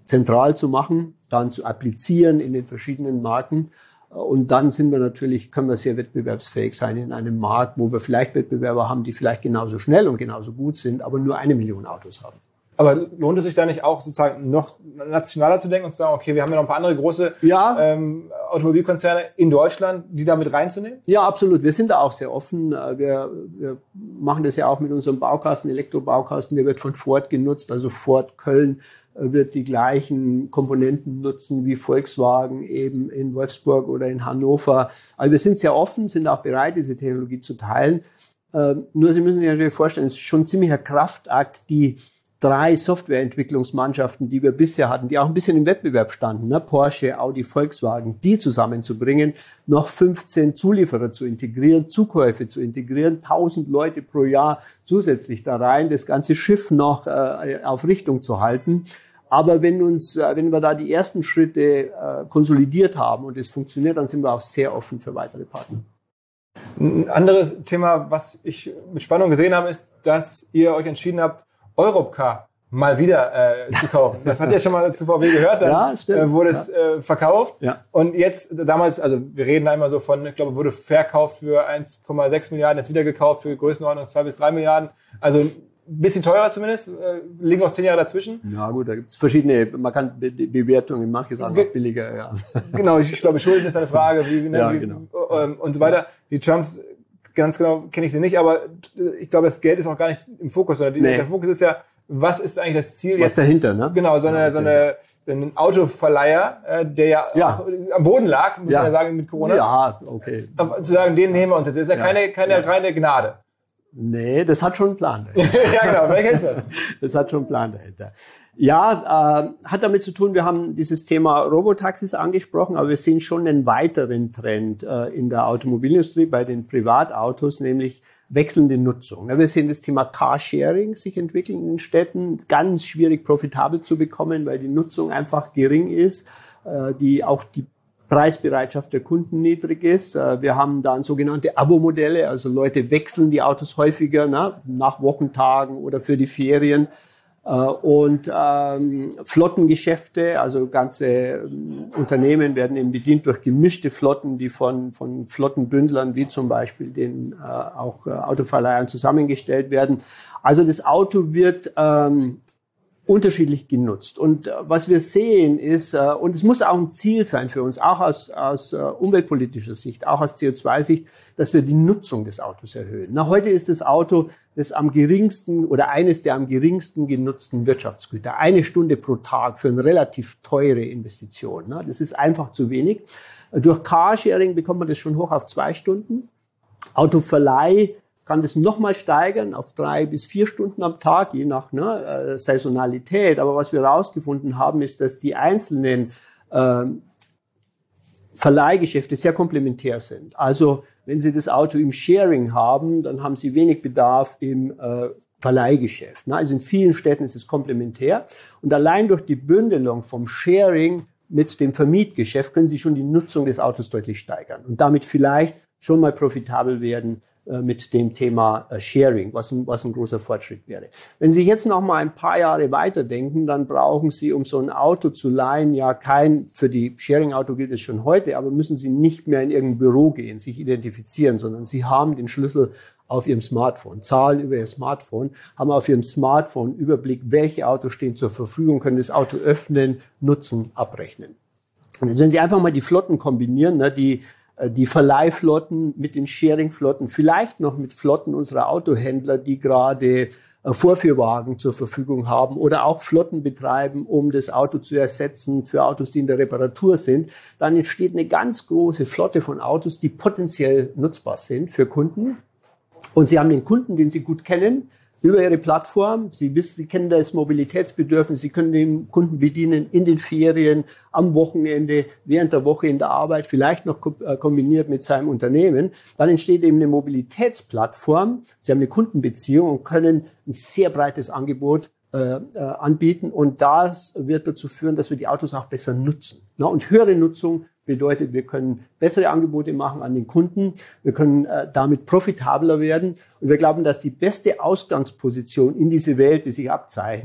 [SPEAKER 2] zentral zu machen, dann zu applizieren in den verschiedenen Marken. Und dann sind wir natürlich, können wir sehr wettbewerbsfähig sein in einem Markt, wo wir vielleicht Wettbewerber haben, die vielleicht genauso schnell und genauso gut sind, aber nur eine Million Autos haben.
[SPEAKER 1] Aber lohnt es sich da nicht auch sozusagen noch nationaler zu denken und zu sagen, okay, wir haben ja noch ein paar andere große
[SPEAKER 2] ja.
[SPEAKER 1] ähm, Automobilkonzerne in Deutschland, die da mit reinzunehmen?
[SPEAKER 2] Ja, absolut. Wir sind da auch sehr offen. Wir, wir machen das ja auch mit unserem Baukasten, Elektrobaukasten, der wird von Ford genutzt. Also Ford Köln wird die gleichen Komponenten nutzen wie Volkswagen eben in Wolfsburg oder in Hannover. Also wir sind sehr offen, sind auch bereit, diese Technologie zu teilen. Ähm, nur Sie müssen sich natürlich vorstellen, es ist schon ein ziemlicher Kraftakt, die drei Softwareentwicklungsmannschaften, die wir bisher hatten, die auch ein bisschen im Wettbewerb standen, ne? Porsche, Audi, Volkswagen, die zusammenzubringen, noch fünfzehn Zulieferer zu integrieren, Zukäufe zu integrieren, tausend Leute pro Jahr zusätzlich da rein, das ganze Schiff noch äh, auf Richtung zu halten. Aber wenn uns, äh, wenn wir da die ersten Schritte äh, konsolidiert haben und es funktioniert, dann sind wir auch sehr offen für weitere Partner.
[SPEAKER 1] Ein anderes Thema, was ich mit Spannung gesehen habe, ist, dass ihr euch entschieden habt, Europcar mal wieder äh, zu kaufen. Das hat ihr schon mal zu V W gehört, dann
[SPEAKER 2] ja, stimmt.
[SPEAKER 1] äh, wurde es
[SPEAKER 2] ja.
[SPEAKER 1] äh, verkauft.
[SPEAKER 2] Ja.
[SPEAKER 1] Und jetzt damals, also wir reden da immer so von, ich glaube, wurde verkauft für eins Komma sechs Milliarden, jetzt wieder gekauft für Größenordnung zwei bis drei Milliarden. Also ein bisschen teurer zumindest, äh, liegen noch zehn Jahre dazwischen.
[SPEAKER 2] Ja gut, da gibt es verschiedene, man kann Be- Bewertungen, manche sagen auch billiger. Ja.
[SPEAKER 1] Genau, ich, ich glaube, Schulden ist eine Frage, wie, ne,
[SPEAKER 2] ja,
[SPEAKER 1] wie
[SPEAKER 2] genau.
[SPEAKER 1] ähm, und so weiter. Die Terms, ganz genau kenne ich sie nicht, aber ich glaube, das Geld ist auch gar nicht im Fokus, sondern die, nee. der Fokus ist ja, was ist eigentlich das Ziel?
[SPEAKER 2] Was
[SPEAKER 1] jetzt
[SPEAKER 2] dahinter, ne?
[SPEAKER 1] Genau, so eine,
[SPEAKER 2] ja,
[SPEAKER 1] so eine, ein Autoverleiher, äh, der ja,
[SPEAKER 2] ja.
[SPEAKER 1] auch am Boden lag, muss
[SPEAKER 2] ja.
[SPEAKER 1] man ja sagen, mit Corona.
[SPEAKER 2] Ja, okay.
[SPEAKER 1] Aber zu sagen, den nehmen wir uns jetzt. Das ist ja, ja. keine, keine ja. reine Gnade.
[SPEAKER 2] Nee, das hat schon einen Plan
[SPEAKER 1] dahinter. Ja, genau. Welcher ist das?
[SPEAKER 2] Das hat schon einen Plan dahinter. Ja, äh, hat damit zu tun, wir haben dieses Thema Robotaxis angesprochen, aber wir sehen schon einen weiteren Trend äh, in der Automobilindustrie bei den Privatautos, nämlich wechselnde Nutzung. Wir sehen das Thema Carsharing sich entwickeln in den Städten, ganz schwierig profitabel zu bekommen, weil die Nutzung einfach gering ist, die auch die Preisbereitschaft der Kunden niedrig ist. Wir haben dann sogenannte Abo-Modelle, also Leute wechseln die Autos häufiger, ne, nach Wochentagen oder für die Ferien. Und ähm, Flottengeschäfte, also ganze ähm, Unternehmen werden eben bedient durch gemischte Flotten, die von von Flottenbündlern wie zum Beispiel den äh, auch äh, Autoverleihern zusammengestellt werden. Also das Auto wird ähm, unterschiedlich genutzt. Und äh, was wir sehen ist, äh, und es muss auch ein Ziel sein für uns, auch aus, aus äh, umweltpolitischer Sicht, auch aus C O zwei Sicht, dass wir die Nutzung des Autos erhöhen. Na, heute ist das Auto das am geringsten oder eines der am geringsten genutzten Wirtschaftsgüter. Eine Stunde pro Tag für eine relativ teure Investition. Na, das ist einfach zu wenig. Durch Carsharing bekommt man das schon hoch auf zwei Stunden. Autoverleih kann das nochmal steigern auf drei bis vier Stunden am Tag, je nach ne, Saisonalität. Aber was wir herausgefunden haben, ist, dass die einzelnen äh, Verleihgeschäfte sehr komplementär sind. Also wenn Sie das Auto im Sharing haben, dann haben Sie wenig Bedarf im äh, Verleihgeschäft. Ne? Also in vielen Städten ist es komplementär. Und allein durch die Bündelung vom Sharing mit dem Vermietgeschäft können Sie schon die Nutzung des Autos deutlich steigern und damit vielleicht schon mal profitabel werden mit dem Thema Sharing, was ein, was ein großer Fortschritt wäre. Wenn Sie jetzt noch mal ein paar Jahre weiterdenken, dann brauchen Sie, um so ein Auto zu leihen, ja kein, für die Sharing-Auto gilt es schon heute, aber müssen Sie nicht mehr in irgendein Büro gehen, sich identifizieren, sondern Sie haben den Schlüssel auf Ihrem Smartphone, zahlen über Ihr Smartphone, haben auf Ihrem Smartphone Überblick, welche Autos stehen zur Verfügung, können das Auto öffnen, nutzen, abrechnen. Und jetzt, wenn Sie einfach mal die Flotten kombinieren, ne, die die Verleihflotten mit den Sharing-Flotten, vielleicht noch mit Flotten unserer Autohändler, die gerade Vorführwagen zur Verfügung haben oder auch Flotten betreiben, um das Auto zu ersetzen für Autos, die in der Reparatur sind, dann entsteht eine ganz große Flotte von Autos, die potenziell nutzbar sind für Kunden. Und Sie haben den Kunden, den Sie gut kennen, über Ihre Plattform. Sie wissen, Sie kennen das Mobilitätsbedürfnis. Sie können den Kunden bedienen in den Ferien, am Wochenende, während der Woche in der Arbeit, vielleicht noch kombiniert mit seinem Unternehmen. Dann entsteht eben eine Mobilitätsplattform. Sie haben eine Kundenbeziehung und können ein sehr breites Angebot äh, äh, anbieten. Und das wird dazu führen, dass wir die Autos auch besser nutzen. Na, und höhere Nutzung bedeutet, wir können bessere Angebote machen an den Kunden, wir können äh, damit profitabler werden und wir glauben, dass die beste Ausgangsposition in diese Welt, die sich abzeichnet,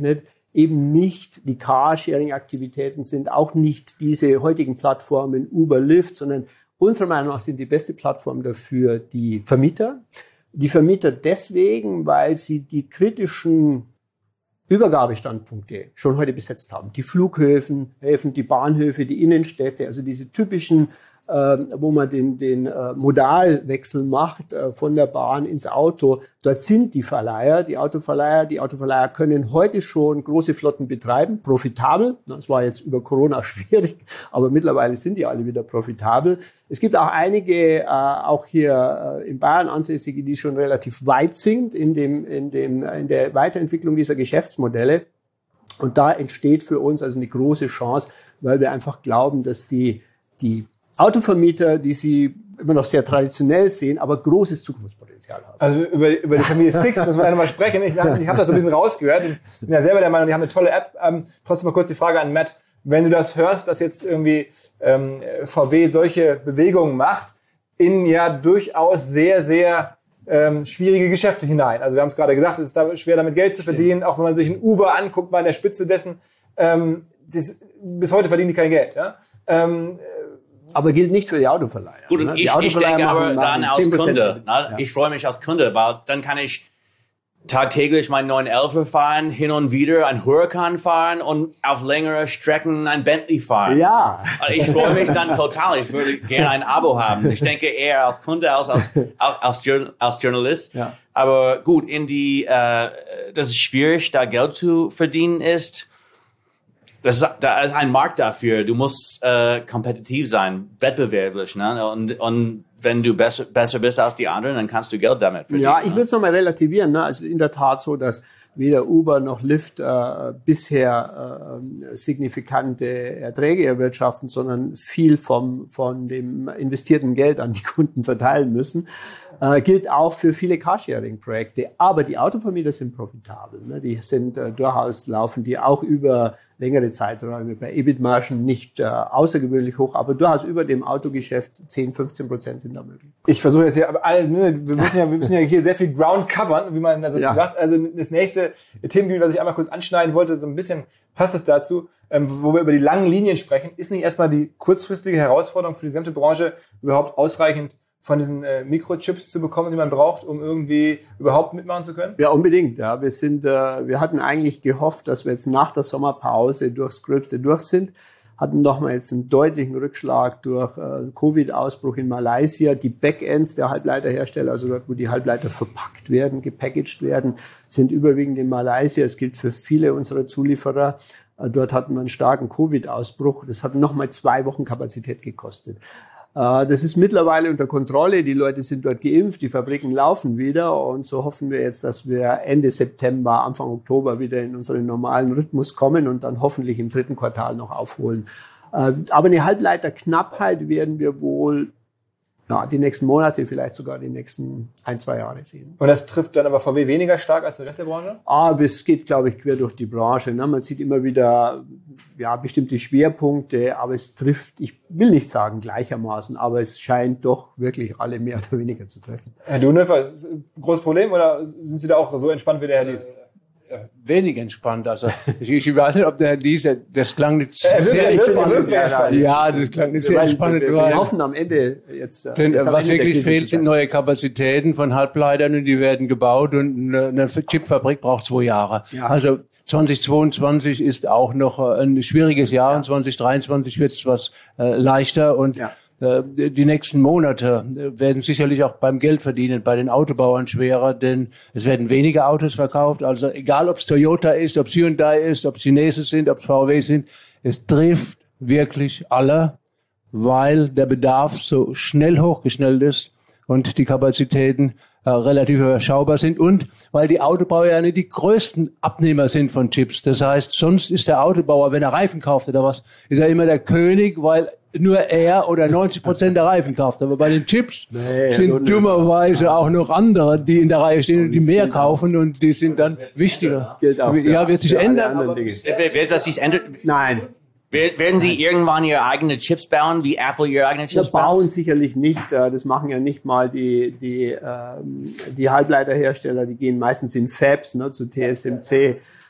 [SPEAKER 2] eben nicht die Carsharing-Aktivitäten sind, auch nicht diese heutigen Plattformen Uber, Lyft, sondern unserer Meinung nach sind die beste Plattform dafür die Vermieter. Die Vermieter deswegen, weil sie die kritischen Übergabestandpunkte schon heute besetzt haben. Die Flughäfen, Häfen, die Bahnhöfe, die Innenstädte, also diese typischen, äh, wo man den, den äh, Modalwechsel macht äh, von der Bahn ins Auto. Dort sind die Verleiher, die Autoverleiher. Die Autoverleiher können heute schon große Flotten betreiben, profitabel. Das war jetzt über Corona schwierig, aber mittlerweile sind die alle wieder profitabel. Es gibt auch einige, äh, auch hier äh, in Bayern ansässige, die schon relativ weit sind in dem, in dem, in der Weiterentwicklung dieser Geschäftsmodelle. Und da entsteht für uns also eine große Chance, weil wir einfach glauben, dass die, die Autovermieter, die sie immer noch sehr traditionell sehen, aber großes Zukunftspotenzial haben.
[SPEAKER 1] Also über, über die Familie Sixt müssen wir ja nochmal sprechen. Ich, ich habe das so ein bisschen rausgehört und bin ja selber der Meinung, die haben eine tolle App. Ähm, trotzdem mal kurz die Frage an Matt. Wenn du das hörst, dass jetzt irgendwie ähm, V W solche Bewegungen macht, in ja durchaus sehr, sehr ähm, schwierige Geschäfte hinein. Also wir haben es gerade gesagt, es ist da schwer damit Geld zu verdienen, auch wenn man sich ein Uber anguckt, mal an der Spitze dessen, ähm, das, bis heute verdienen die kein Geld. Ja? Ähm,
[SPEAKER 2] Aber gilt nicht für die Autoverleiher.
[SPEAKER 5] Gut, und
[SPEAKER 2] ne?
[SPEAKER 5] ich, ich denke aber dann als Kunde. Ne? Ja. Ich freue mich als Kunde, weil dann kann ich tagtäglich meinen neuen Elfer fahren, hin und wieder ein Huracan fahren und auf längere Strecken ein Bentley fahren.
[SPEAKER 2] Ja.
[SPEAKER 5] Ich freue mich dann total. Ich würde gerne ein Abo haben. Ich denke eher als Kunde als als, als, als Journalist.
[SPEAKER 2] Ja.
[SPEAKER 5] Aber gut, in die, äh, dass es schwierig, da Geld zu verdienen ist. Das ist, da ist ein Markt dafür. Du musst äh, kompetitiv sein, wettbewerblich, ne? Und und wenn du besser besser bist als die anderen, dann kannst du Geld damit verdienen.
[SPEAKER 2] Ja, ich will es nochmal relativieren. Ne? Also in der Tat so, dass weder Uber noch Lyft äh, bisher äh, signifikante Erträge erwirtschaften, sondern viel vom von dem investierten Geld an die Kunden verteilen müssen. Äh, gilt auch für viele Carsharing-Projekte. Aber die Autovermieter sind profitabel. Ne? Die sind äh, durchaus laufen die auch über längere Zeiträume bei E B I T-Margen nicht äh, außergewöhnlich hoch, aber durchaus über dem Autogeschäft zehn, fünfzehn Prozent sind da möglich.
[SPEAKER 1] Ich versuche jetzt hier, aber alle, ne, wir müssen ja, wir müssen ja hier sehr viel Ground covern, wie man das jetzt
[SPEAKER 2] Ja.
[SPEAKER 1] sagt. Also das nächste Themengebiet, was ich einmal kurz anschneiden wollte, so ein bisschen passt es dazu, ähm, wo wir über die langen Linien sprechen, ist nicht erstmal die kurzfristige Herausforderung für die gesamte Branche überhaupt ausreichend von diesen äh, Mikrochips zu bekommen, die man braucht, um irgendwie überhaupt mitmachen zu können?
[SPEAKER 2] Ja, unbedingt. Ja, wir sind, äh, wir hatten eigentlich gehofft, dass wir jetzt nach der Sommerpause durchs Gröbste durch sind, hatten nochmal jetzt einen deutlichen Rückschlag durch äh, Covid-Ausbruch in Malaysia. Die Backends der Halbleiterhersteller, also dort, wo die Halbleiter verpackt werden, gepackaged werden, sind überwiegend in Malaysia. Es gilt für viele unserer Zulieferer. Äh, dort hatten wir einen starken Covid-Ausbruch. Das hat nochmal zwei Wochen Kapazität gekostet. Das ist mittlerweile unter Kontrolle. Die Leute sind dort geimpft, die Fabriken laufen wieder und so hoffen wir jetzt, dass wir Ende September, Anfang Oktober wieder in unseren normalen Rhythmus kommen und dann hoffentlich im dritten Quartal noch aufholen. Aber eine Halbleiterknappheit werden wir wohl ja, die nächsten Monate, vielleicht sogar die nächsten ein, zwei Jahre sehen.
[SPEAKER 1] Und das trifft dann aber V W weniger stark als der Rest der Branche?
[SPEAKER 2] Aber es geht, glaube ich, quer durch die Branche. Ne? Man sieht immer wieder ja, bestimmte Schwerpunkte, aber es trifft, ich will nicht sagen gleichermaßen, aber es scheint doch wirklich alle mehr oder weniger zu treffen.
[SPEAKER 1] Herr Dunhofer, ist das ein großes Problem oder sind Sie da auch so entspannt wie der Herr Lies?
[SPEAKER 4] Wenig entspannt. Also ich, ich weiß nicht, ob der Herr Lies, das klang nicht
[SPEAKER 1] Er wirkt-
[SPEAKER 4] sehr
[SPEAKER 1] er wirkt- er
[SPEAKER 4] entspannt.
[SPEAKER 1] wirkt sehr entspannt.
[SPEAKER 4] Ja, das klang nicht sehr
[SPEAKER 2] Wir,
[SPEAKER 4] entspannt.
[SPEAKER 2] wir, wir hoffen am Ende jetzt. äh,
[SPEAKER 4] Denn
[SPEAKER 2] jetzt am
[SPEAKER 4] was
[SPEAKER 2] Ende der
[SPEAKER 4] wirklich
[SPEAKER 2] Krise
[SPEAKER 4] fehlt,
[SPEAKER 2] zu
[SPEAKER 4] sind
[SPEAKER 2] sein.
[SPEAKER 4] neue Kapazitäten von Halbleitern und die werden gebaut und eine, eine Chipfabrik braucht zwei Jahre.
[SPEAKER 2] Ja.
[SPEAKER 4] Also zweitausendzweiundzwanzig ist auch noch ein schwieriges Jahr und zweitausenddreiundzwanzig wird es was äh, leichter und
[SPEAKER 2] Ja.
[SPEAKER 4] äh, die nächsten Monate werden sicherlich auch beim Geldverdienen bei den Autobauern schwerer, denn es werden weniger Autos verkauft. Also egal, ob es Toyota ist, ob es Hyundai ist, ob es Chinesen sind, ob es V W sind, es trifft wirklich alle, weil der Bedarf so schnell hochgeschnellt ist und die Kapazitäten äh, relativ überschaubar sind und weil die Autobauer ja nicht die größten Abnehmer sind von Chips. Das heißt, sonst ist der Autobauer, wenn er Reifen kauft oder was, ist er immer der König, weil nur er oder neunzig Prozent der Reifen kauft. Aber bei den Chips
[SPEAKER 2] Nee,
[SPEAKER 4] sind
[SPEAKER 2] nur-
[SPEAKER 4] dummerweise auch noch andere, die in der Reihe stehen und die mehr kaufen und die sind dann wichtiger.
[SPEAKER 2] Gilt auch für-
[SPEAKER 4] Ja, wird sich
[SPEAKER 2] für alle
[SPEAKER 4] ändern.
[SPEAKER 2] anderen
[SPEAKER 4] aber-
[SPEAKER 2] Dinge.
[SPEAKER 5] Wird das sich ändern?
[SPEAKER 2] Nein,
[SPEAKER 5] Werden Sie irgendwann Ihre eigenen Chips bauen, wie Apple ihre eigenen
[SPEAKER 2] wir
[SPEAKER 5] Chips
[SPEAKER 2] bauen
[SPEAKER 5] baut?
[SPEAKER 2] sicherlich nicht. äh, Das machen ja nicht mal die die ähm, die Halbleiterhersteller. Die gehen meistens in Fabs, ne, zu T S M C.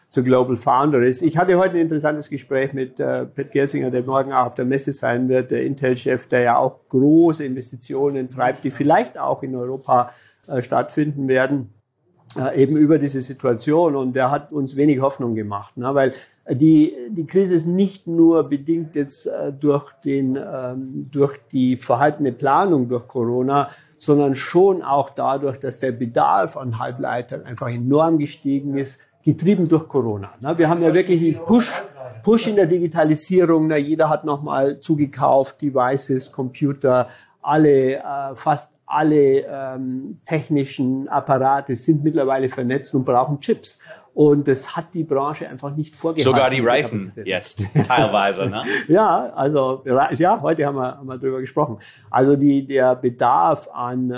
[SPEAKER 2] zur Global Founder ist. Ich hatte heute ein interessantes Gespräch mit äh, Pat Gelsinger, der morgen auch auf der Messe sein wird, der Intel-Chef, der ja auch große Investitionen treibt, die vielleicht auch in Europa äh, stattfinden werden, äh, eben über diese Situation. Und der hat uns wenig Hoffnung gemacht, ne? Weil die die Krise ist nicht nur bedingt jetzt äh, durch den ähm, durch die verhaltene Planung durch Corona, sondern schon auch dadurch, dass der Bedarf an Halbleitern einfach enorm gestiegen ist, getrieben durch Corona. Wir haben ja wirklich einen Push, Push in der Digitalisierung. Jeder hat nochmal zugekauft, Devices, Computer, alle, äh, fast alle ähm, technischen Apparate sind mittlerweile vernetzt und brauchen Chips. Und das hat die Branche einfach nicht vorgehalten.
[SPEAKER 5] Sogar die Reifen jetzt, teilweise, ne?
[SPEAKER 2] Ja, also, ja, heute haben wir, haben wir drüber gesprochen. Also die, der Bedarf an, äh,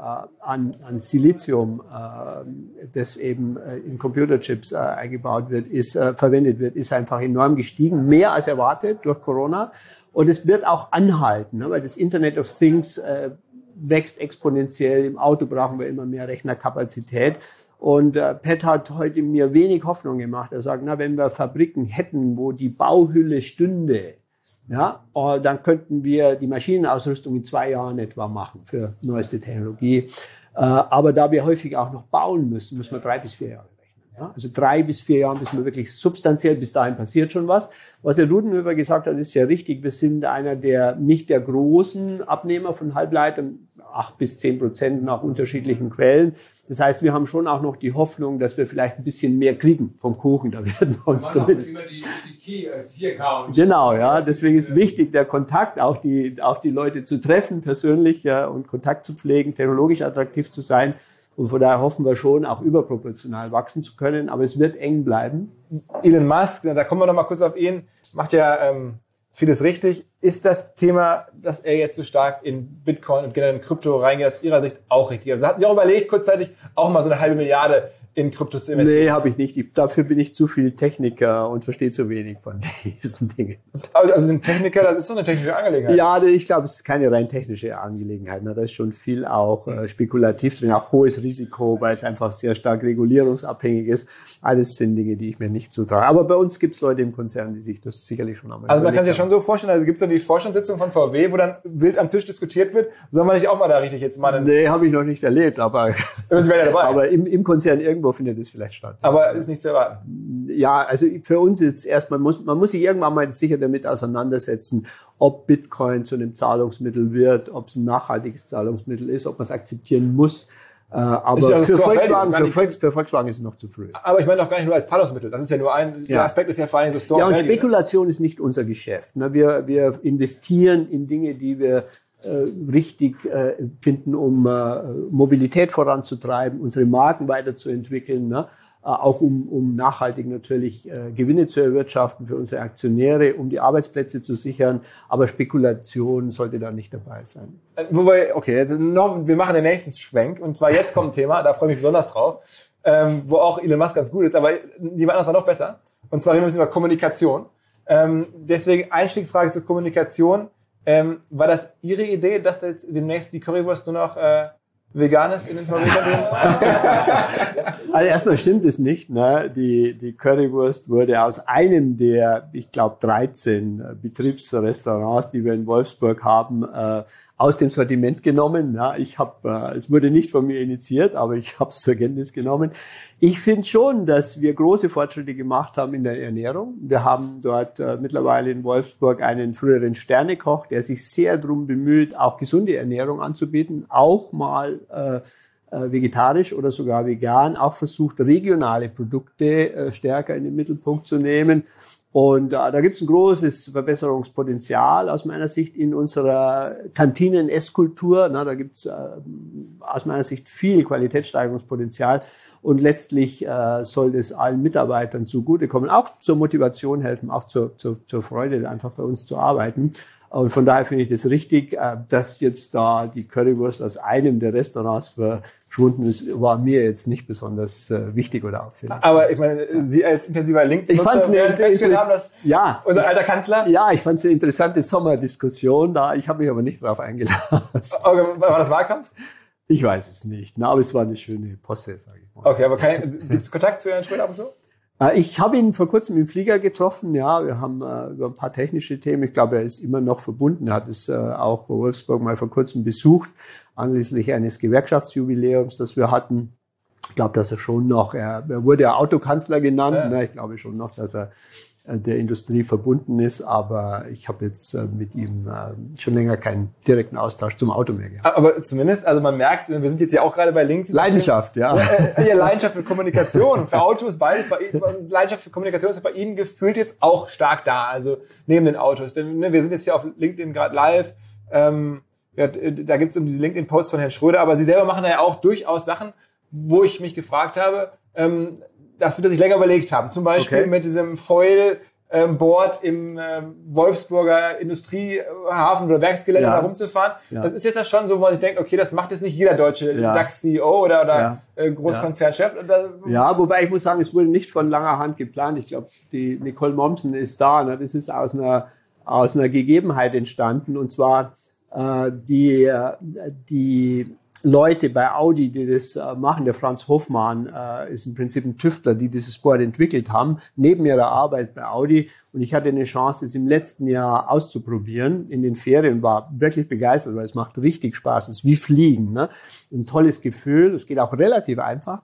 [SPEAKER 2] an, an Silizium, äh, das eben äh, in Computerchips äh, eingebaut wird, ist, äh, verwendet wird, ist einfach enorm gestiegen. Mehr als erwartet durch Corona. Und es wird auch anhalten, ne? Weil das Internet of Things äh, wächst exponentiell. Im Auto brauchen wir immer mehr Rechnerkapazität. Und äh, Pat hat heute mir wenig Hoffnung gemacht. Er sagt, na, wenn wir Fabriken hätten, wo die Bauhülle stünde, ja, äh, dann könnten wir die Maschinenausrüstung in zwei Jahren etwa machen für neueste Technologie. Äh, aber da wir häufig auch noch bauen müssen, müssen wir drei bis vier Jahre rechnen. Ja? Also drei bis vier Jahre müssen wir wirklich substanziell, bis dahin passiert schon was. Was Herr Rudenhöfer gesagt hat, ist ja richtig. Wir sind einer der, nicht der großen Abnehmer von Halbleitern, acht bis zehn Prozent nach unterschiedlichen Quellen. Das heißt, wir haben schon auch noch die Hoffnung, dass wir vielleicht ein bisschen mehr kriegen vom Kuchen. Da werden wir uns zumindest.
[SPEAKER 6] Immer die, die Key, also Key Accounts.
[SPEAKER 2] Genau, ja. Deswegen ist wichtig, der Kontakt, auch die, auch die Leute zu treffen, persönlich, ja, und Kontakt zu pflegen, technologisch attraktiv zu sein. Und von daher hoffen wir schon, auch überproportional wachsen zu können. Aber es wird eng bleiben.
[SPEAKER 1] Elon Musk, da kommen wir noch mal kurz auf ihn, macht ja ähm, vieles richtig. Ist das Thema, dass er jetzt so stark in Bitcoin und generell in Krypto reingeht, aus Ihrer Sicht auch richtig? Also hatten Sie auch überlegt, kurzzeitig auch mal so eine halbe Milliarde in Kryptos zu investieren?
[SPEAKER 2] Nee, habe ich nicht. Ich, dafür bin ich zu viel Techniker und verstehe zu wenig von diesen Dingen.
[SPEAKER 1] Also, also sind Techniker, das ist so eine technische Angelegenheit?
[SPEAKER 2] Ja, ich glaube, es ist keine rein technische Angelegenheit. Da ist schon viel auch äh, spekulativ drin, auch hohes Risiko, weil es einfach sehr stark regulierungsabhängig ist. Alles sind Dinge, die ich mir nicht zutraue. Aber bei uns gibt es Leute im Konzern, die sich das sicherlich schon einmal
[SPEAKER 1] Also man kann sich ja schon so vorstellen, also gibt es dann die Vorstandssitzung von V W, wo dann wild am Tisch diskutiert wird. Sollen wir nicht auch mal da richtig jetzt mal...
[SPEAKER 2] Nee, habe ich noch nicht erlebt, aber,
[SPEAKER 1] Sie wären ja dabei.
[SPEAKER 2] aber im, im Konzern irgendwo findet es vielleicht statt.
[SPEAKER 1] Aber ist nicht zu erwarten.
[SPEAKER 2] Ja, also für uns jetzt erstmal muss, man muss sich irgendwann mal sicher damit auseinandersetzen, ob Bitcoin zu einem Zahlungsmittel wird, ob es ein nachhaltiges Zahlungsmittel ist, ob man es akzeptieren muss. Äh, aber
[SPEAKER 1] ja
[SPEAKER 2] für, Volkswagen, für, Volks, für Volkswagen ist es noch zu früh.
[SPEAKER 1] Aber ich meine auch gar nicht nur als Zahlungsmittel. Das ist ja nur ein,
[SPEAKER 2] ja.
[SPEAKER 1] Der Aspekt ist ja vor allem so Store.
[SPEAKER 2] Ja, und Spekulation ist nicht unser Geschäft. Wir, wir investieren in Dinge, die wir äh, richtig äh, finden, um äh, Mobilität voranzutreiben, unsere Marken weiterzuentwickeln, ne? Äh, auch um, um nachhaltig natürlich äh, Gewinne zu erwirtschaften für unsere Aktionäre, um die Arbeitsplätze zu sichern. Aber Spekulation sollte da nicht dabei sein.
[SPEAKER 1] Äh, wo wir, okay, jetzt noch, wir machen den nächsten Schwenk. Und zwar jetzt kommt ein Thema, da freue ich mich besonders drauf, ähm, wo auch Elon Musk ganz gut ist, aber jemand anderes war noch besser. Und zwar reden wir ein bisschen über Kommunikation. Ähm, deswegen Einstiegsfrage zur Kommunikation. Ähm, war das Ihre Idee, dass jetzt demnächst die Currywurst nur noch äh, vegan ist in den Fabriken?
[SPEAKER 2] Also erstmal stimmt es nicht. Ne? Die, die Currywurst wurde aus einem der, ich glaube, dreizehn Betriebsrestaurants, die wir in Wolfsburg haben, äh, aus dem Sortiment genommen. Ja, ich habe, äh, es wurde nicht von mir initiiert, aber ich habe es zur Kenntnis genommen. Ich finde schon, dass wir große Fortschritte gemacht haben in der Ernährung. Wir haben dort äh, mittlerweile in Wolfsburg einen früheren Sternekoch, der sich sehr darum bemüht, auch gesunde Ernährung anzubieten, auch mal äh, vegetarisch oder sogar vegan, auch versucht, regionale Produkte äh, stärker in den Mittelpunkt zu nehmen. Und äh, da gibt es ein großes Verbesserungspotenzial aus meiner Sicht in unserer Kantinen-Esskultur. Na, da gibt es äh, aus meiner Sicht viel Qualitätssteigerungspotenzial. Und letztlich äh, soll das allen Mitarbeitern zugutekommen, auch zur Motivation helfen, auch zur, zur, zur Freude, einfach bei uns zu arbeiten. Und von daher finde ich das richtig, dass jetzt da die Currywurst aus einem der Restaurants verschwunden ist, war mir jetzt nicht besonders wichtig oder auffällig.
[SPEAKER 1] Aber ich meine, Sie als intensiver LinkedIn
[SPEAKER 2] ich fand's eine
[SPEAKER 1] festgestellt haben, dass
[SPEAKER 2] ja,
[SPEAKER 1] unser alter Kanzler?
[SPEAKER 2] Ja, ich fand es eine interessante Sommerdiskussion da. Ich habe mich aber nicht drauf eingelassen.
[SPEAKER 1] Okay, war das Wahlkampf?
[SPEAKER 2] Ich weiß es nicht. Na, aber es war eine schöne Posse, sage ich mal.
[SPEAKER 1] Okay, aber gibt es Kontakt zu Herrn Schröder ab und zu?
[SPEAKER 2] Ich habe ihn vor kurzem im Flieger getroffen, ja, wir haben äh, über ein paar technische Themen, ich glaube, er ist immer noch verbunden, er hat es äh, auch Wolfsburg mal vor kurzem besucht, anlässlich eines Gewerkschaftsjubiläums, das wir hatten. Ich glaube, dass er schon noch, er, er wurde ja Autokanzler genannt, ja. Ne, ich glaube schon noch, dass er äh, der Industrie verbunden ist, aber ich habe jetzt äh, mit ihm äh, schon länger keinen direkten Austausch zum Auto mehr gehabt.
[SPEAKER 1] Aber zumindest, also man merkt, wir sind jetzt ja auch gerade bei LinkedIn.
[SPEAKER 2] Leidenschaft, ja.
[SPEAKER 1] Ja, ja, Leidenschaft für Kommunikation, für Autos, beides. Bei, Leidenschaft für Kommunikation ist bei Ihnen gefühlt jetzt auch stark da, also neben den Autos. Denn ne, wir sind jetzt hier auf LinkedIn gerade live, ähm, ja, da gibt es um diese LinkedIn-Posts von Herrn Schröder, aber Sie selber machen da ja auch durchaus Sachen, wo ich mich gefragt habe, ähm, dass wir sich länger überlegt haben. Zum Beispiel okay. mit diesem Foil-Board im äh, Wolfsburger Industriehafen oder Werksgelände ja. da rumzufahren. Ja. Das ist jetzt das schon so, wo man sich denkt, okay, das macht jetzt nicht jeder deutsche ja. DAX-C E O oder, oder ja. äh, Großkonzernchef.
[SPEAKER 2] Ja. ja, wobei ich muss sagen, es wurde nicht von langer Hand geplant. Ich glaube, die Nicole Mommsen ist da. Ne? Das ist aus einer, aus einer Gegebenheit entstanden. Und zwar äh, die, die Leute bei Audi, die das äh, machen, der Franz Hofmann äh, ist im Prinzip ein Tüftler, die dieses Board entwickelt haben, neben ihrer Arbeit bei Audi. Und ich hatte eine Chance, es im letzten Jahr auszuprobieren in den Ferien, war wirklich begeistert, weil es macht richtig Spaß. Es ist wie Fliegen, ne? Ein tolles Gefühl. Es geht auch relativ einfach.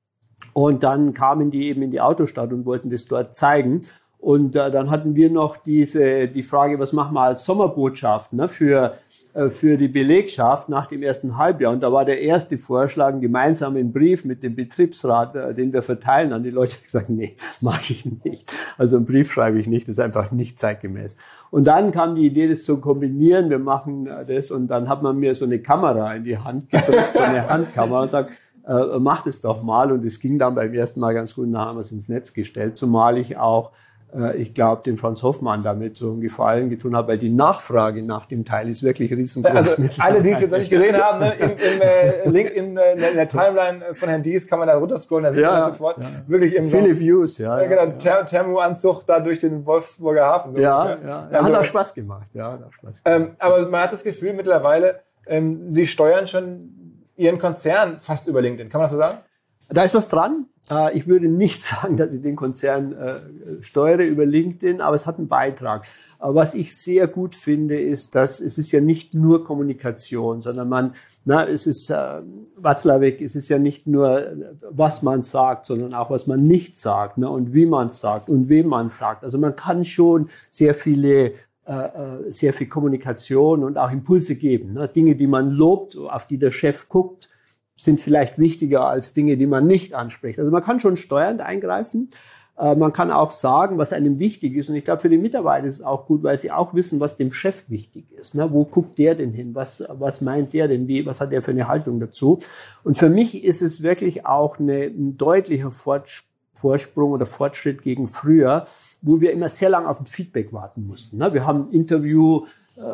[SPEAKER 2] Und dann kamen die eben in die Autostadt und wollten das dort zeigen. Und äh, dann hatten wir noch diese die Frage, was machen wir als Sommerbotschaft, ne, für für die Belegschaft nach dem ersten Halbjahr. Und da war der erste Vorschlag, einen gemeinsamen Brief mit dem Betriebsrat, den wir verteilen an die Leute. Ich gesagt, nee, mache ich nicht. Also einen Brief schreibe ich nicht, das ist einfach nicht zeitgemäß. Und dann kam die Idee, das zu kombinieren. Wir machen das und dann hat man mir so eine Kamera in die Hand gedrückt, so eine Handkamera und sagt, äh, mach das doch mal. Und es ging dann beim ersten Mal ganz gut, dann haben wir es ins Netz gestellt, zumal ich auch ich glaube, den Franz Hofmann damit so einen Gefallen getun habe, weil die Nachfrage nach dem Teil ist wirklich riesengroß.
[SPEAKER 1] Also alle, die es jetzt noch nicht gesehen haben, ne, im, im äh, Link in, äh, in der Timeline von Herrn Dies kann man da runterscrollen, da sieht ja, man das sofort. Ja. Wirklich im
[SPEAKER 2] Viele Views, ja.
[SPEAKER 1] Äh, genau, ja, Ther- Thermoanzug da durch den Wolfsburger Hafen.
[SPEAKER 2] Ja, ja, ja. Also, hat auch Spaß gemacht. Ja, hat auch Spaß gemacht.
[SPEAKER 1] Ähm, aber man hat das Gefühl mittlerweile, ähm, Sie steuern schon Ihren Konzern fast über LinkedIn. Kann man das so sagen?
[SPEAKER 2] Da ist was dran. Ich würde nicht sagen, dass ich den Konzern äh, steuere über LinkedIn, aber es hat einen Beitrag. Aber was ich sehr gut finde, ist, dass es ist ja nicht nur Kommunikation, sondern man, na, es ist äh, Watzlawick, es ist ja nicht nur, was man sagt, sondern auch, was man nicht sagt, ne, und wie man es sagt und wem man es sagt. Also man kann schon sehr viele äh, sehr viel Kommunikation und auch Impulse geben, ne, Dinge, die man lobt, auf die der Chef guckt, sind vielleicht wichtiger als Dinge, die man nicht anspricht. Also man kann schon steuernd eingreifen. Äh, man kann auch sagen, was einem wichtig ist. Und ich glaube, für die Mitarbeiter ist es auch gut, weil sie auch wissen, was dem Chef wichtig ist. Ne? Wo guckt der denn hin? Was, was meint der denn? Wie, was hat der für eine Haltung dazu? Und für mich ist es wirklich auch eine, ein deutlicher Vorsprung oder Fortschritt gegen früher, wo wir immer sehr lange auf ein Feedback warten mussten. Ne? Wir haben ein Interview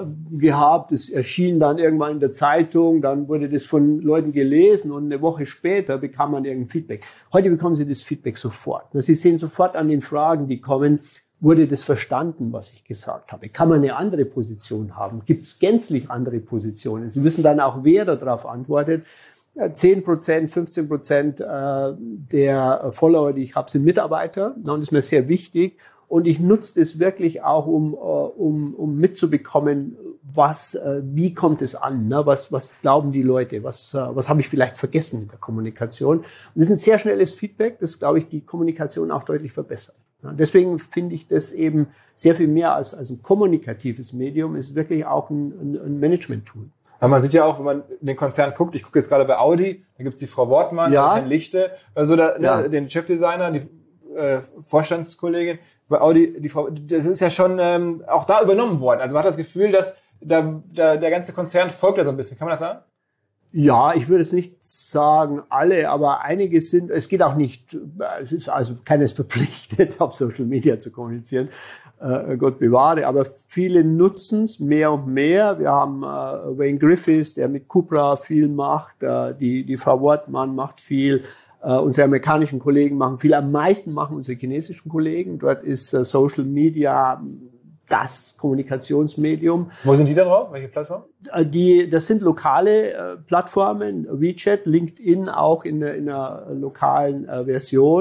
[SPEAKER 2] gehabt, es erschien dann irgendwann in der Zeitung, dann wurde das von Leuten gelesen und eine Woche später bekam man irgendein Feedback. Heute bekommen Sie das Feedback sofort. Sie sehen sofort an den Fragen, die kommen, wurde das verstanden, was ich gesagt habe? Kann man eine andere Position haben? Gibt es gänzlich andere Positionen? Sie wissen dann auch, wer darauf antwortet. zehn Prozent, fünfzehn Prozent der Follower, die ich habe, sind Mitarbeiter. Und das ist mir sehr wichtig. Und ich nutze das wirklich auch, um, um, um mitzubekommen, was, wie kommt es an, ne? Was, was glauben die Leute, was, was habe ich vielleicht vergessen in der Kommunikation. Und das ist ein sehr schnelles Feedback, das, glaube ich, die Kommunikation auch deutlich verbessert. Ja, deswegen finde ich das eben sehr viel mehr als, als ein kommunikatives Medium, ist wirklich auch ein, ein, ein Management-Tool.
[SPEAKER 1] Aber man sieht ja auch, wenn man in den Konzern guckt, ich gucke jetzt gerade bei Audi, da gibt's die Frau Wortmann, ja. Herrn Lichte, also da, ja. den Chefdesigner, die äh, Vorstandskollegin, bei Audi, die Frau, das ist ja schon ähm, auch da übernommen worden. Also man hat das Gefühl, dass da, da der ganze Konzern folgt da so ein bisschen. Kann man das sagen?
[SPEAKER 2] Ja, ich würde es nicht sagen alle, aber einige sind, es geht auch nicht, es ist also keines verpflichtet, auf Social Media zu kommunizieren, äh, Gott bewahre, aber viele nutzen es mehr und mehr. Wir haben äh, Wayne Griffiths, der mit Cupra viel macht, äh, die, die Frau Wortmann macht viel. Uh, unsere amerikanischen Kollegen machen viel, am meisten machen unsere chinesischen Kollegen. Dort ist uh, Social Media das Kommunikationsmedium.
[SPEAKER 1] Wo sind die da drauf? Welche Plattform?
[SPEAKER 2] Uh, die, das sind lokale uh, Plattformen, WeChat, LinkedIn auch in, in einer lokalen uh, Version.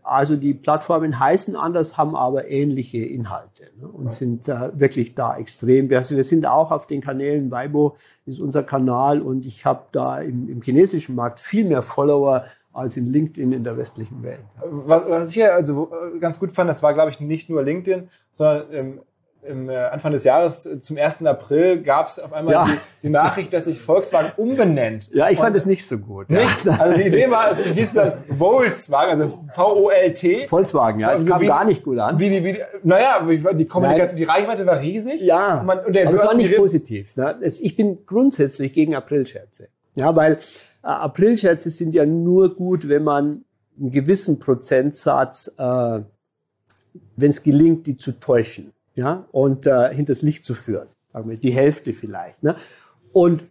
[SPEAKER 2] Also die Plattformen heißen anders, haben aber ähnliche Inhalte, ne, und sind äh, wirklich da extrem. Wir, also wir sind auch auf den Kanälen, Weibo ist unser Kanal, und ich habe da im, im chinesischen Markt viel mehr Follower als in LinkedIn in der westlichen Welt.
[SPEAKER 1] Was, was ich ja also ganz gut fand, das war, glaube ich, nicht nur LinkedIn, sondern im, im Anfang des Jahres, zum ersten April, gab es auf einmal
[SPEAKER 2] ja.
[SPEAKER 1] die, die Nachricht, dass sich Volkswagen umbenennt.
[SPEAKER 2] Ja, ich
[SPEAKER 1] Und
[SPEAKER 2] fand das nicht so gut.
[SPEAKER 1] Nicht?
[SPEAKER 2] Ja.
[SPEAKER 1] Also die Idee war, es hieß dann Volkswagen, also V O L T.
[SPEAKER 2] Volkswagen, ja, es
[SPEAKER 1] also
[SPEAKER 2] kam
[SPEAKER 1] wie,
[SPEAKER 2] gar nicht gut an.
[SPEAKER 1] Wie die, wie die, naja, die Kommunikation, die Reichweite war riesig.
[SPEAKER 2] Ja,
[SPEAKER 1] und man, und der
[SPEAKER 2] aber es war nicht
[SPEAKER 1] die,
[SPEAKER 2] positiv. Ne? Ich bin grundsätzlich gegen Aprilscherze. Ja, weil äh, Aprilscherze sind ja nur gut, wenn man einen gewissen Prozentsatz, äh, wenn es gelingt, die zu täuschen, ja, und äh, hinters Licht zu führen. Sagen wir, die Hälfte vielleicht. Ne? Und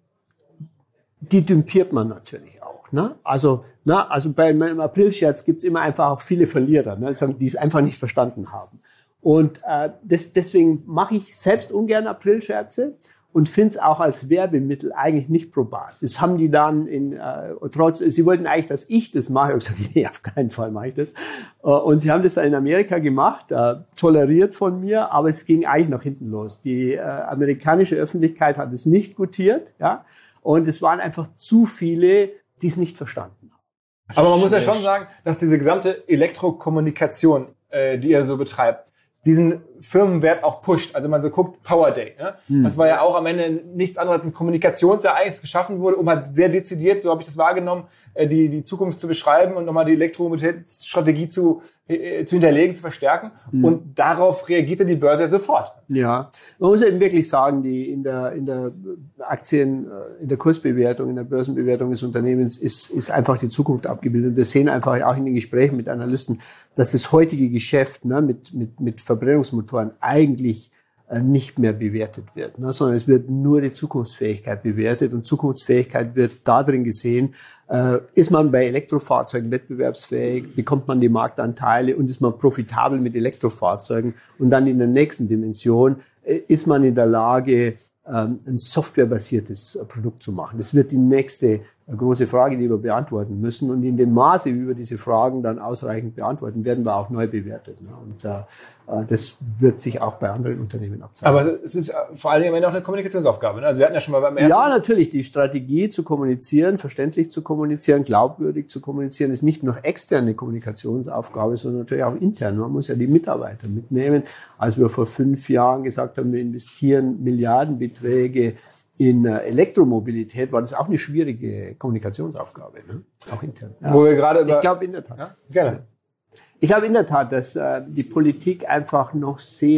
[SPEAKER 2] die dümpiert man natürlich auch. Ne? Also, na, also beim Aprilscherz gibt's immer einfach auch viele Verlierer, ne, die es einfach nicht verstanden haben. Und äh, das, deswegen mache ich selbst ungern Aprilscherze. Und finde es auch als Werbemittel eigentlich nicht probat. Das haben die dann in, äh, trotz, sie wollten eigentlich, dass ich das mache. Ich habe gesagt, nee, auf keinen Fall mache ich das. Äh, und sie haben das dann in Amerika gemacht, äh, toleriert von mir, aber es ging eigentlich nach hinten los. Die äh, amerikanische Öffentlichkeit hat es nicht gutiert, ja, und es waren einfach zu viele, die es nicht verstanden haben.
[SPEAKER 1] Aber man muss ja schon sagen, dass diese gesamte Elektrokommunikation, äh, die ihr so betreibt, diesen Firmenwert auch pusht. Also man so guckt, Power Day. Ne? Hm. Das war ja auch am Ende nichts anderes als ein Kommunikationsereignis, das geschaffen wurde, um halt sehr dezidiert, so habe ich das wahrgenommen, die, die Zukunft zu beschreiben und nochmal die Elektromobilitätsstrategie zu, äh, zu hinterlegen, zu verstärken. Hm. Und darauf reagierte die Börse ja sofort.
[SPEAKER 2] Ja, man muss eben wirklich sagen, die in der, in der Aktien, in der Kursbewertung, in der Börsenbewertung des Unternehmens ist, ist einfach die Zukunft abgebildet. Wir sehen einfach auch in den Gesprächen mit Analysten, dass das heutige Geschäft, ne, mit, mit, mit Verbrennungsmotoren eigentlich nicht mehr bewertet wird, ne, sondern es wird nur die Zukunftsfähigkeit bewertet, und Zukunftsfähigkeit wird darin gesehen, äh, ist man bei Elektrofahrzeugen wettbewerbsfähig, bekommt man die Marktanteile und ist man profitabel mit Elektrofahrzeugen, und dann in der nächsten Dimension äh, ist man in der Lage, ähm, ein softwarebasiertes Produkt zu machen. Das wird die nächste große Frage, die wir beantworten müssen, und in dem Maße, wie wir diese Fragen dann ausreichend beantworten, werden wir auch neu bewertet. Ne? Und äh, das wird sich auch bei anderen Unternehmen abzeichnen.
[SPEAKER 1] Aber es ist vor allen Dingen auch eine Kommunikationsaufgabe. Ne? Also wir hatten ja schon mal beim ersten...
[SPEAKER 2] Ja, natürlich. Die Strategie zu kommunizieren, verständlich zu kommunizieren, glaubwürdig zu kommunizieren, ist nicht nur externe Kommunikationsaufgabe, sondern natürlich auch intern. Man muss ja die Mitarbeiter mitnehmen. Als wir vor fünf Jahren gesagt haben, wir investieren Milliardenbeträge in Elektromobilität, war das auch eine schwierige Kommunikationsaufgabe, ne? Auch intern. Ja.
[SPEAKER 1] Wo wir gerade über...
[SPEAKER 2] Ich glaube in der Tat.
[SPEAKER 1] Ja? Gerne.
[SPEAKER 2] Ich glaube in der Tat, dass äh, die Politik einfach noch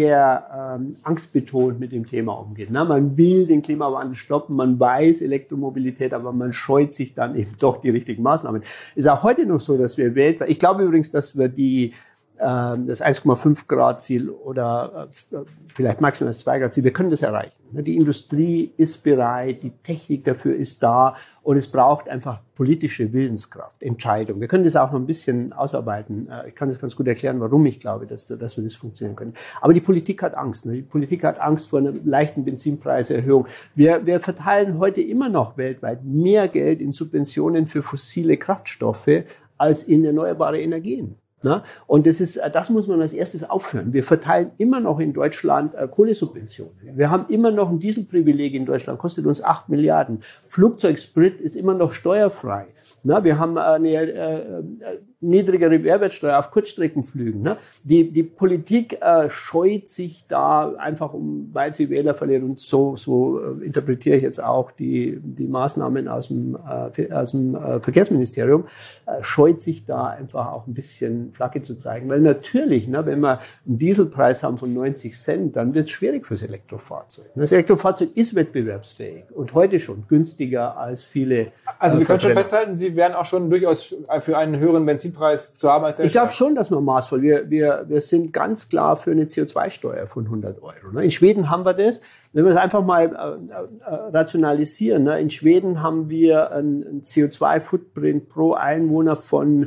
[SPEAKER 2] sehr ähm, angstbetont mit dem Thema umgeht. Na, man will den Klimawandel stoppen, man weiß Elektromobilität, aber man scheut sich dann eben doch die richtigen Maßnahmen. Ist auch heute noch so, dass wir weltweit, ich glaube übrigens, dass wir die das eins Komma fünf Grad Ziel oder vielleicht maximal das zwei Grad Ziel, wir können das erreichen. Die Industrie ist bereit, die Technik dafür ist da, und es braucht einfach politische Willenskraft, Entscheidung. Wir können das auch noch ein bisschen ausarbeiten. Ich kann das ganz gut erklären, warum ich glaube, dass, dass wir das funktionieren können. Aber die Politik hat Angst. Die Politik hat Angst vor einer leichten Benzinpreiserhöhung. Wir, wir verteilen heute immer noch weltweit mehr Geld in Subventionen für fossile Kraftstoffe als in erneuerbare Energien. Na? Und das ist, das muss man als erstes aufhören. Wir verteilen immer noch in Deutschland äh, Kohlesubventionen. Wir haben immer noch ein Dieselprivileg in Deutschland, kostet uns acht Milliarden. Flugzeugsprit ist immer noch steuerfrei. Na, wir haben eine äh, niedrigere Mehrwertsteuer auf Kurzstreckenflügen. Ne? Die, die Politik äh, scheut sich da einfach, um, weil sie Wähler verliert. Und so, so äh, interpretiere ich jetzt auch die, die Maßnahmen aus dem, äh, aus dem äh, Verkehrsministerium, äh, scheut sich da einfach auch ein bisschen Flagge zu zeigen. Weil natürlich, ne, wenn wir einen Dieselpreis haben von neunzig Cent, dann wird es schwierig fürs Elektrofahrzeug. Das Elektrofahrzeug ist wettbewerbsfähig und heute schon günstiger als viele.
[SPEAKER 1] Also
[SPEAKER 2] äh,
[SPEAKER 1] wir können schon festhalten, Sie wären auch schon durchaus für einen höheren Benzinpreis zu haben als der
[SPEAKER 2] Ich glaube schon, dass man maßvoll, wir, wir, wir sind ganz klar für eine C O zwei Steuer von hundert Euro. In Schweden haben wir das. Wenn wir es einfach mal äh, äh, rationalisieren, ne? In Schweden haben wir einen C O zwei Footprint pro Einwohner von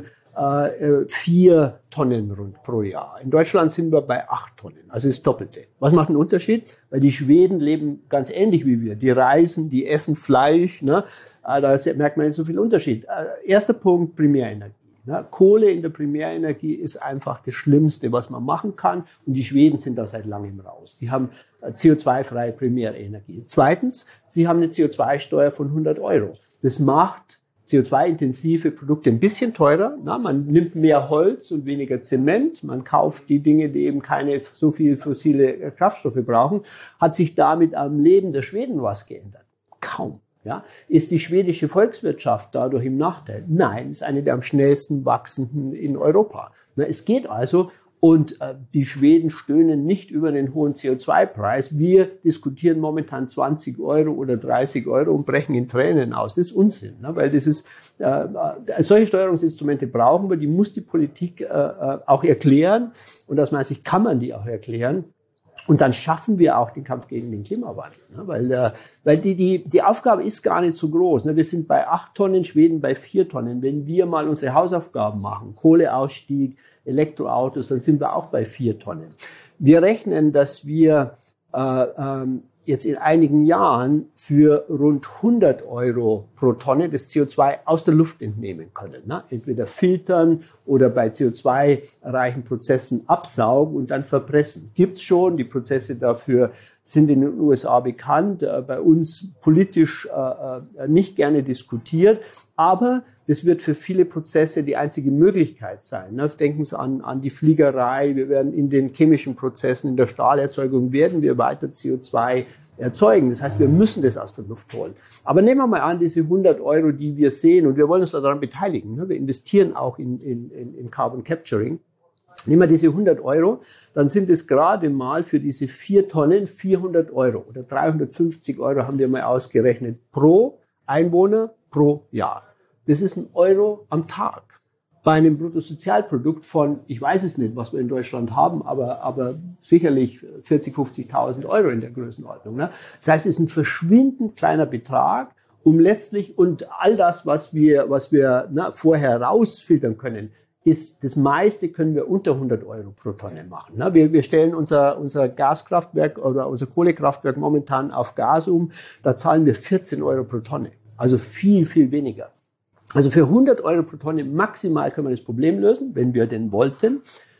[SPEAKER 2] äh, vier Tonnen rund pro Jahr. In Deutschland sind wir bei acht Tonnen, also das Doppelte. Was macht einen Unterschied? Weil die Schweden leben ganz ähnlich wie wir. Die reisen, die essen Fleisch, ne? Da merkt man nicht so viel Unterschied. Erster Punkt, Primärenergie. Ne? Kohle in der Primärenergie ist einfach das Schlimmste, was man machen kann. Und die Schweden sind da seit langem raus. Die haben C O zwei freie Primärenergie. Zweitens, sie haben eine C O zwei Steuer von hundert Euro. Das macht C O zwei intensive Produkte ein bisschen teurer. Na, man nimmt mehr Holz und weniger Zement. Man kauft die Dinge, die eben keine so viel fossile Kraftstoffe brauchen. Hat sich damit am Leben der Schweden was geändert? Kaum. Ja, ist die schwedische Volkswirtschaft dadurch im Nachteil? Nein, ist eine der am schnellsten wachsenden in Europa. Na, es geht also, und äh, die Schweden stöhnen nicht über den hohen C O zwei Preis. Wir diskutieren momentan zwanzig Euro oder dreißig Euro und brechen in Tränen aus. Das ist Unsinn, ne? Weil das ist, äh, solche Steuerungsinstrumente brauchen wir, die muss die Politik äh, auch erklären, und aus meiner Sicht kann man die auch erklären. Und dann schaffen wir auch den Kampf gegen den Klimawandel, ne? Weil, äh, weil die, die, die Aufgabe ist gar nicht so groß, ne? Wir sind bei acht Tonnen, Schweden bei vier Tonnen. Wenn wir mal unsere Hausaufgaben machen, Kohleausstieg, Elektroautos, dann sind wir auch bei vier Tonnen. Wir rechnen, dass wir äh, ähm, jetzt in einigen Jahren für rund hundert Euro pro Tonne das C O zwei aus der Luft entnehmen können. Ne? Entweder filtern oder bei C O zwei reichen Prozessen absaugen und dann verpressen. Gibt's schon, die Prozesse dafür sind in den U S A bekannt, äh, bei uns politisch äh, nicht gerne diskutiert, aber das wird für viele Prozesse die einzige Möglichkeit sein. Ne? Denken Sie an, an die Fliegerei. Wir werden in den chemischen Prozessen, in der Stahlerzeugung werden wir weiter C O zwei erzeugen. Das heißt, wir müssen das aus der Luft holen. Aber nehmen wir mal an, diese hundert Euro, die wir sehen, und wir wollen uns daran beteiligen. Ne? Wir investieren auch in, in, in Carbon Capturing. Nehmen wir diese hundert Euro, dann sind es gerade mal für diese vier Tonnen vierhundert Euro oder dreihundertfünfzig Euro haben wir mal ausgerechnet pro Einwohner pro Jahr. Das ist ein Euro am Tag. Bei einem Bruttosozialprodukt von, ich weiß es nicht, was wir in Deutschland haben, aber, aber sicherlich vierzig, fünfzigtausend Euro in der Größenordnung. Ne? Das heißt, es ist ein verschwindend kleiner Betrag, um letztlich, und all das, was wir, was wir na, vorher rausfiltern können, ist, das meiste können wir unter hundert Euro pro Tonne machen. Ne? Wir, wir stellen unser, unser Gaskraftwerk oder unser Kohlekraftwerk momentan auf Gas um, da zahlen wir vierzehn Euro pro Tonne. Also viel, viel weniger. Also für hundert Euro pro Tonne maximal können wir das Problem lösen, wenn wir denn wollten.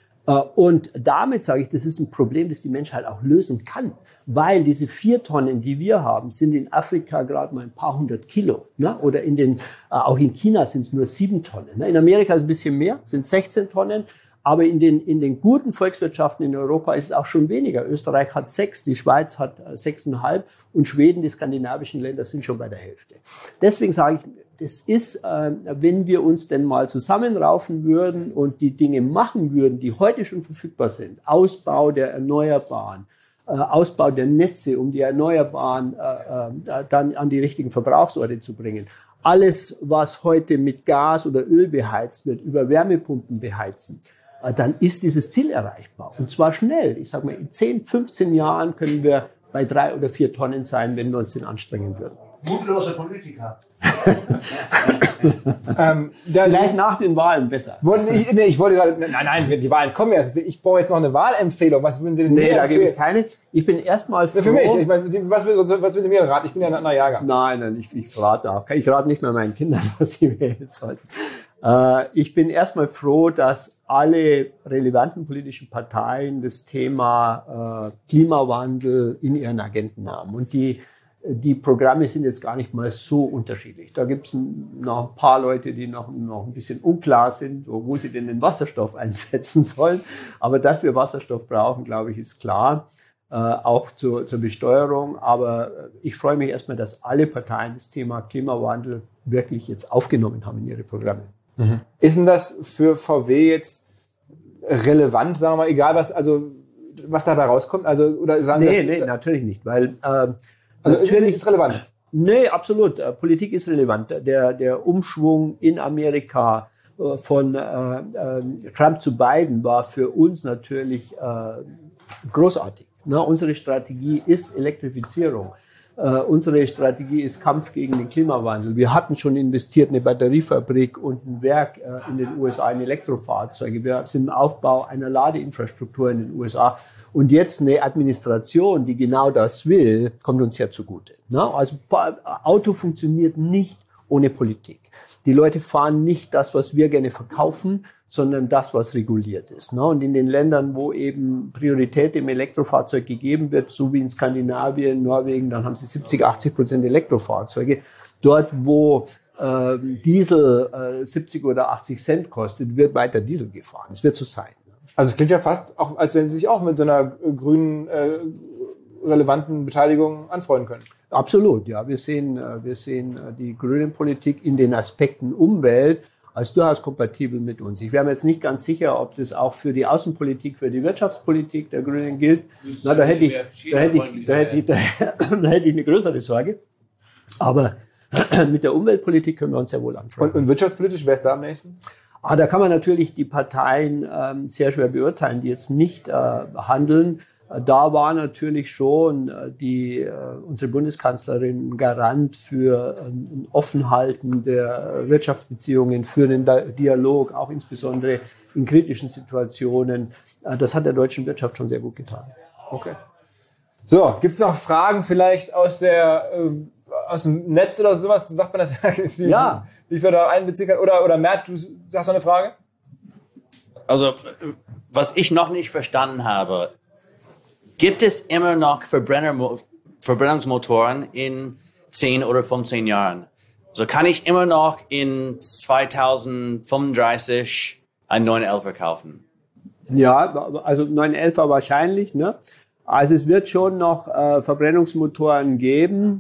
[SPEAKER 2] Und damit sage ich, das ist ein Problem, das die Menschheit auch lösen kann. Weil diese vier Tonnen, die wir haben, sind in Afrika gerade mal ein paar hundert Kilo. Ne? Oder in den, auch in China sind es nur sieben Tonnen. Ne? In Amerika ist es ein bisschen mehr, sind sechzehn Tonnen. Aber in den, in den guten Volkswirtschaften in Europa ist es auch schon weniger. Österreich hat sechs, die Schweiz hat sechseinhalb und Schweden, die skandinavischen Länder, sind schon bei der Hälfte. Deswegen sage ich, das ist, äh, wenn wir uns denn mal zusammenraufen würden und die Dinge machen würden, die heute schon verfügbar sind, Ausbau der Erneuerbaren, äh, Ausbau der Netze, um die Erneuerbaren äh, äh, dann an die richtigen Verbrauchsorte zu bringen. Alles, was heute mit Gas oder Öl beheizt wird, über Wärmepumpen beheizen, äh, dann ist dieses Ziel erreichbar. Und zwar schnell. Ich sage mal, in zehn, fünfzehn Jahren können wir bei drei oder vier Tonnen sein, wenn wir uns denn anstrengen würden.
[SPEAKER 4] Mutlose Politiker.
[SPEAKER 1] ähm, dann,
[SPEAKER 2] Vielleicht nach den Wahlen besser.
[SPEAKER 1] Wollen, ich, nee, ich wollte gerade, nein, nein, die Wahlen kommen erst. Ich brauche jetzt noch eine Wahlempfehlung. Was würden Sie denn
[SPEAKER 2] nee,
[SPEAKER 1] mir
[SPEAKER 2] da gebe ich keine. Ich bin erstmal froh.
[SPEAKER 1] Für mich. Ich meine, was, was würden Sie mir raten? Ich bin ja ein anderer Jahrgang.
[SPEAKER 2] Nein, nein, ich, ich rate auch. Ich rate nicht mehr meinen Kindern, was sie wählen sollten. Äh, ich bin erstmal froh, dass alle relevanten politischen Parteien das Thema äh, Klimawandel in ihren Agenten haben. Und die Die Programme sind jetzt gar nicht mal so unterschiedlich. Da gibt es noch ein paar Leute, die noch, noch ein bisschen unklar sind, wo, wo sie denn den Wasserstoff einsetzen sollen. Aber dass wir Wasserstoff brauchen, glaube ich, ist klar, äh, auch zur, zur Besteuerung. Aber ich freue mich erstmal, dass alle Parteien das Thema Klimawandel wirklich jetzt aufgenommen haben in ihre Programme.
[SPEAKER 1] Mhm. Ist denn das für V W jetzt relevant, sagen wir mal, egal was, also was dabei rauskommt? Also, oder sagen
[SPEAKER 2] nee,
[SPEAKER 1] wir,
[SPEAKER 2] nee, natürlich nicht, weil äh,
[SPEAKER 1] also
[SPEAKER 2] natürlich
[SPEAKER 1] ist relevant.
[SPEAKER 2] Nee, absolut. Politik ist relevant. Der, der Umschwung in Amerika äh, von äh, äh, Trump zu Biden war für uns natürlich äh, großartig. Ne? Unsere Strategie ist Elektrifizierung. Äh, unsere Strategie ist Kampf gegen den Klimawandel. Wir hatten schon investiert, eine Batteriefabrik und ein Werk äh, in den U S A in Elektrofahrzeuge. Wir sind im Aufbau einer Ladeinfrastruktur in den U S A. Und jetzt eine Administration, die genau das will, kommt uns ja zugute. Ne? Also Auto funktioniert nicht ohne Politik. Die Leute fahren nicht das, was wir gerne verkaufen, sondern das, was reguliert ist. Und in den Ländern, wo eben Priorität dem Elektrofahrzeug gegeben wird, so wie in Skandinavien, Norwegen, dann haben sie siebzig, achtzig Prozent Elektrofahrzeuge. Dort, wo äh, Diesel äh, siebzig oder achtzig Cent kostet, wird weiter Diesel gefahren. Es wird so sein.
[SPEAKER 1] Also es klingt ja fast, auch, als wenn Sie sich auch mit so einer äh, grünen, äh, relevanten Beteiligung anfreunden können.
[SPEAKER 2] Absolut, ja. Wir sehen, äh, wir sehen äh, die grüne Politik in den Aspekten Umwelt als durchaus kompatibel mit uns. Ich wäre mir jetzt nicht ganz sicher, ob das auch für die Außenpolitik, für die Wirtschaftspolitik der Grünen gilt. Na, da hätte ich, da hätte ich, da hätte ich, da, da hätte ich eine größere Sorge. Aber mit der Umweltpolitik können wir uns sehr wohl anfreunden.
[SPEAKER 1] Und, und wirtschaftspolitisch, wer ist da am nächsten?
[SPEAKER 2] Ah, da kann man natürlich die Parteien ähm, sehr schwer beurteilen, die jetzt nicht äh, handeln. Da war natürlich schon die, unsere Bundeskanzlerin Garant für ein Offenhalten der Wirtschaftsbeziehungen, für einen Dialog, auch insbesondere in kritischen Situationen. Das hat der deutschen Wirtschaft schon sehr gut getan.
[SPEAKER 1] Okay. So, gibt es noch Fragen vielleicht aus der aus dem Netz oder sowas? Sagt man das? Die,
[SPEAKER 2] ja.
[SPEAKER 1] Wie ich da einbeziehen kann? Oder, oder Mert, du sagst noch eine Frage?
[SPEAKER 5] Also, was ich noch nicht verstanden habe, gibt es immer noch Verbrenner, Verbrennungsmotoren in zehn oder fünfzehn Jahren? So kann ich immer noch in zweitausendfünfunddreißig einen neun elfer kaufen?
[SPEAKER 2] Ja, also neun elfer wahrscheinlich. Ne? Also es wird schon noch äh, Verbrennungsmotoren geben.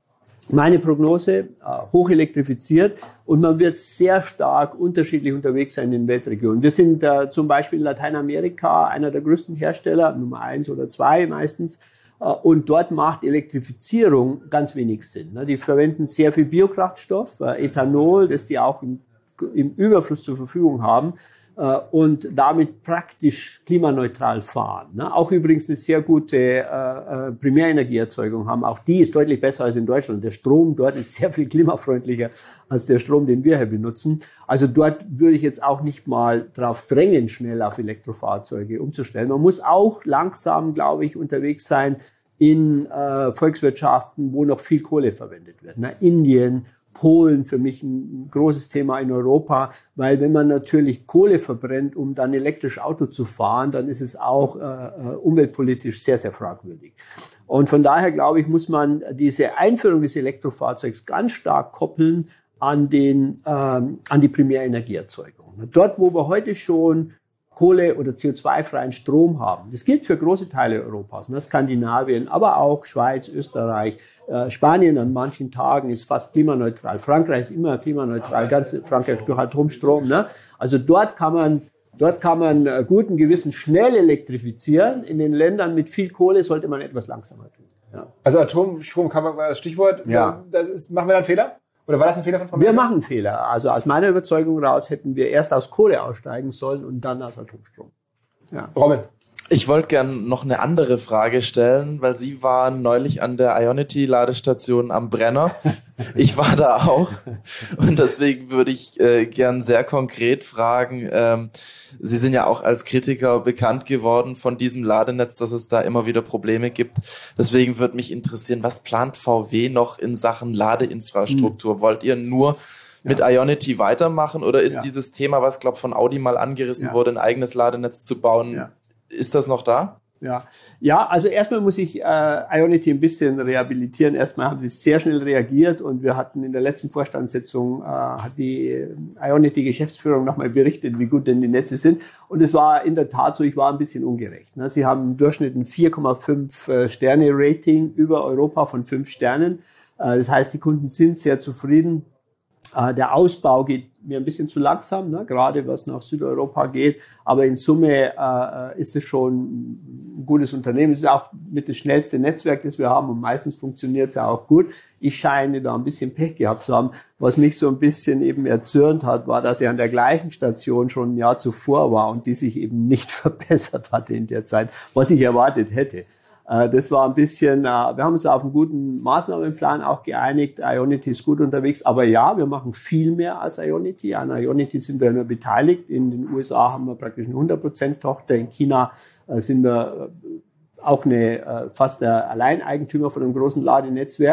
[SPEAKER 2] Meine Prognose, äh, hoch elektrifiziert, und man wird sehr stark unterschiedlich unterwegs sein in den Weltregionen. Wir sind äh, zum Beispiel in Lateinamerika einer der größten Hersteller, Nummer eins oder zwei meistens, äh, und dort macht Elektrifizierung ganz wenig Sinn. Ne? Die verwenden sehr viel Biokraftstoff, äh, Ethanol, das die auch im, im Überfluss zur Verfügung haben, äh, und damit praktisch klimaneutral fahren. Ne? Auch übrigens eine sehr gute äh, äh, Primärenergieerzeugung haben. Auch die ist deutlich besser als in Deutschland. Der Strom dort ist sehr viel klimafreundlicher als der Strom, den wir hier benutzen. Also dort würde ich jetzt auch nicht mal drauf drängen, schnell auf Elektrofahrzeuge umzustellen. Man muss auch langsam, glaube ich, unterwegs sein in äh, Volkswirtschaften, wo noch viel Kohle verwendet wird. Ne? Indien, Polen, für mich ein großes Thema in Europa, weil wenn man natürlich Kohle verbrennt, um dann elektrisch Auto zu fahren, dann ist es auch äh, umweltpolitisch sehr, sehr fragwürdig. Und von daher, glaube ich, muss man diese Einführung des Elektrofahrzeugs ganz stark koppeln an den ähm, an die Primärenergieerzeugung. Dort, wo wir heute schon Kohle- oder C O zwei freien Strom haben. Das gilt für große Teile Europas, ne? Skandinavien, aber auch Schweiz, Österreich, äh, Spanien an manchen Tagen ist fast klimaneutral. Frankreich ist immer klimaneutral, ganz Frankreich durch Atomstrom. Ne? Also dort kann man, dort kann man äh, guten Gewissen schnell elektrifizieren. In den Ländern mit viel Kohle sollte man etwas langsamer tun. Ja.
[SPEAKER 1] Also Atomstrom kann man, das Stichwort.
[SPEAKER 2] Ja.
[SPEAKER 1] Das ist, machen wir da einen Fehler? Oder war das ein Fehler von Frau
[SPEAKER 2] Wir
[SPEAKER 1] Merkel?
[SPEAKER 2] machen Fehler. Also aus meiner Überzeugung raus hätten wir erst aus Kohle aussteigen sollen und dann aus Atomstrom. Ja.
[SPEAKER 1] Robin.
[SPEAKER 7] Ich wollte gern noch eine andere Frage stellen, weil Sie waren neulich an der Ionity-Ladestation am Brenner. Ich war da auch. Und deswegen würde ich äh, gern sehr konkret fragen, ähm, Sie sind ja auch als Kritiker bekannt geworden von diesem Ladenetz, dass es da immer wieder Probleme gibt. Deswegen würde mich interessieren, was plant V W noch in Sachen Ladeinfrastruktur? Mhm. Wollt ihr nur mit ja. Ionity weitermachen oder ist ja. dieses Thema, was glaube von Audi mal angerissen ja. wurde, ein eigenes Ladenetz zu bauen, ja. ist das noch da?
[SPEAKER 2] Ja, ja, also erstmal muss ich äh, Ionity ein bisschen rehabilitieren. Erstmal haben sie sehr schnell reagiert und wir hatten in der letzten Vorstandssitzung äh, hat die Ionity-Geschäftsführung nochmal berichtet, wie gut denn die Netze sind. Und es war in der Tat so, ich war ein bisschen ungerecht. Ne? Sie haben im Durchschnitt ein vier Komma fünf äh, Sterne-Rating über Europa von fünf Sternen. Äh, das heißt, die Kunden sind sehr zufrieden. Äh, der Ausbau geht mir ein bisschen zu langsam, ne? Gerade was nach Südeuropa geht. Aber in Summe äh, ist es schon ein gutes Unternehmen. Es ist auch mit das schnellste Netzwerk, das wir haben. Und meistens funktioniert es ja auch gut. Ich scheine da ein bisschen Pech gehabt zu haben. Was mich so ein bisschen eben erzürnt hat, war, dass ich an der gleichen Station schon ein Jahr zuvor war und die sich eben nicht verbessert hatte in der Zeit, was ich erwartet hätte. Das war ein bisschen, wir haben uns auf einen guten Maßnahmenplan auch geeinigt. Ionity ist gut unterwegs, aber ja, wir machen viel mehr als Ionity. An Ionity sind wir nur beteiligt. In den U S A haben wir praktisch eine hundert Prozent Tochter. In China sind wir auch eine, fast der Alleineigentümer von einem großen Ladenetzwerk.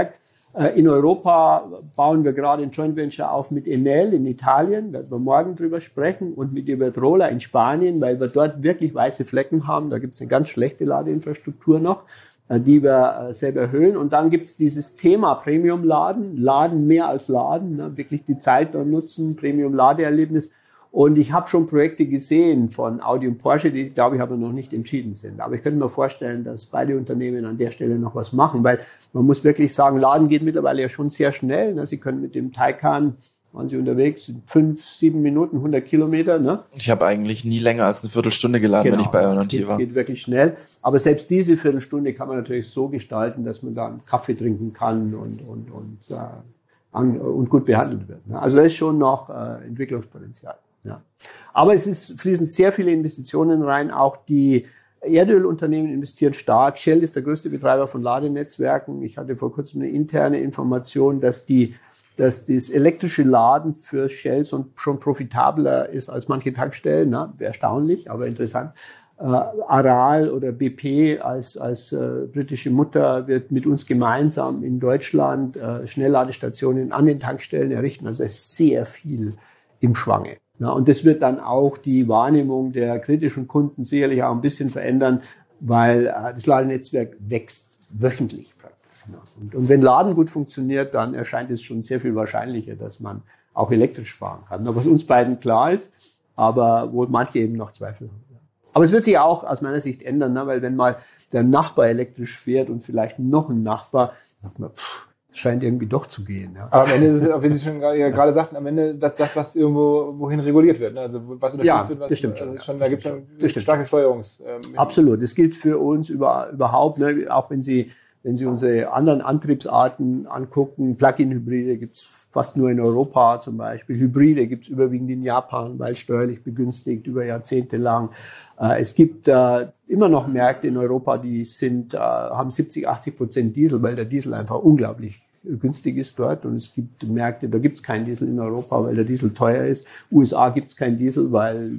[SPEAKER 2] In Europa bauen wir gerade ein Joint Venture auf mit Enel in Italien, werden wir morgen drüber sprechen, und mit Iberdrola in Spanien, weil wir dort wirklich weiße Flecken haben. Da gibt es eine ganz schlechte Ladeinfrastruktur noch, die wir selber erhöhen. Und dann gibt es dieses Thema Premium-Laden, Laden mehr als Laden, ne? Wirklich die Zeit dort nutzen, Premium-Ladeerlebnis. Und ich habe schon Projekte gesehen von Audi und Porsche, die, glaube ich, aber noch nicht entschieden sind. Aber ich könnte mir vorstellen, dass beide Unternehmen an der Stelle noch was machen, weil man muss wirklich sagen, Laden geht mittlerweile ja schon sehr schnell. Ne? Sie können mit dem Taycan, waren Sie unterwegs, fünf, sieben Minuten, hundert Kilometer. Ne?
[SPEAKER 7] Ich habe eigentlich nie länger als eine Viertelstunde geladen,
[SPEAKER 2] genau,
[SPEAKER 7] wenn ich bei Ionity
[SPEAKER 2] geht,
[SPEAKER 7] war.
[SPEAKER 2] Geht wirklich schnell. Aber selbst diese Viertelstunde kann man natürlich so gestalten, dass man da einen Kaffee trinken kann und, und, und, äh, an, und gut behandelt wird. Ne? Also da ist schon noch äh, Entwicklungspotenzial. Ja. Aber es ist, fließen sehr viele Investitionen rein. Auch die Erdölunternehmen investieren stark. Shell ist der größte Betreiber von Ladenetzwerken. Ich hatte vor kurzem eine interne Information, dass die, dass das elektrische Laden für Shell schon profitabler ist als manche Tankstellen. Na, erstaunlich, aber interessant. Äh, Aral oder B P als, als äh, britische Mutter wird mit uns gemeinsam in Deutschland äh, Schnellladestationen an den Tankstellen errichten. Also es ist sehr viel im Schwange. Ja, und das wird dann auch die Wahrnehmung der kritischen Kunden sicherlich auch ein bisschen verändern, weil äh, das Ladenetzwerk wächst wöchentlich praktisch. Ja. Und, und wenn Laden gut funktioniert, dann erscheint es schon sehr viel wahrscheinlicher, dass man auch elektrisch fahren kann. Was uns beiden klar ist, aber wo manche eben noch Zweifel haben. Ja. Aber es wird sich auch aus meiner Sicht ändern, ne? Weil wenn mal der Nachbar elektrisch fährt und vielleicht noch ein Nachbar, sagt man, pff, es scheint irgendwie doch zu gehen. Ja.
[SPEAKER 1] Aber am Ende ist es, wie Sie schon gerade sagten, am Ende das, das was irgendwo wohin reguliert wird. Ne? Also was unterstützt
[SPEAKER 2] ja,
[SPEAKER 1] wird, was
[SPEAKER 2] das stimmt
[SPEAKER 1] also
[SPEAKER 2] schon,
[SPEAKER 1] schon,
[SPEAKER 2] ja.
[SPEAKER 1] da gibt es schon starke Steuerungs. Ähm,
[SPEAKER 2] Absolut. Das gilt für uns über, überhaupt. Ne? Auch wenn Sie, wenn Sie unsere anderen Antriebsarten angucken, Plug-in-Hybride gibt's fast nur in Europa zum Beispiel. Hybride gibt's überwiegend in Japan, weil steuerlich begünstigt über Jahrzehnte lang. Äh, es gibt äh, immer noch Märkte in Europa, die sind, äh, haben siebzig, achtzig Prozent Diesel, weil der Diesel einfach unglaublich günstig ist dort. Und es gibt Märkte, da gibt's keinen Diesel in Europa, weil der Diesel teuer ist. U S A gibt's keinen Diesel, weil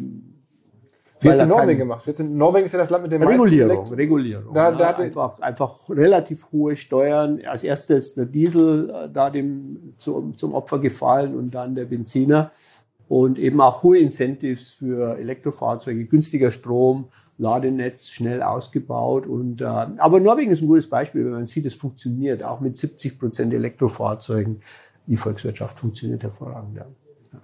[SPEAKER 1] Wie hat es in Norwegen gemacht? Jetzt in Norwegen ist ja das Land mit dem meisten
[SPEAKER 2] Regulierung, Regulierung.
[SPEAKER 1] Da,
[SPEAKER 2] ja,
[SPEAKER 1] da hatte
[SPEAKER 2] einfach, einfach relativ hohe Steuern. Als erstes der Diesel äh, da dem zum, zum Opfer gefallen und dann der Benziner. Und eben auch hohe Incentives für Elektrofahrzeuge, günstiger Strom, Ladenetz schnell ausgebaut. Und äh, aber Norwegen ist ein gutes Beispiel, wenn man sieht, es funktioniert. Auch mit siebzig Prozent Elektrofahrzeugen. Die Volkswirtschaft funktioniert hervorragend. Ja.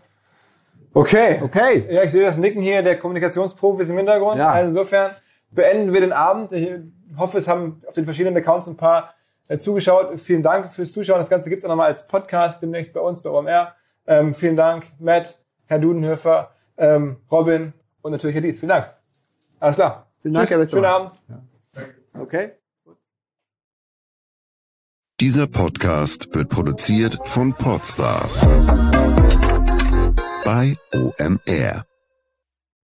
[SPEAKER 1] Okay.
[SPEAKER 2] Okay.
[SPEAKER 1] Ja, ich sehe das Nicken hier der Kommunikationsprofis im Hintergrund.
[SPEAKER 2] Ja.
[SPEAKER 1] Also insofern beenden wir den Abend. Ich hoffe, es haben auf den verschiedenen Accounts ein paar äh, zugeschaut. Vielen Dank fürs Zuschauen. Das Ganze gibt's auch nochmal als Podcast demnächst bei uns, bei O M R. Ähm, vielen Dank, Matt, Herr Dudenhöfer, ähm, Robin und natürlich Herr Dietz. Vielen Dank. Alles klar.
[SPEAKER 2] Vielen Dank, Herr
[SPEAKER 1] Schönen Abend.
[SPEAKER 2] Ja. Okay.
[SPEAKER 3] Dieser Podcast wird produziert von Podstars bei O M R.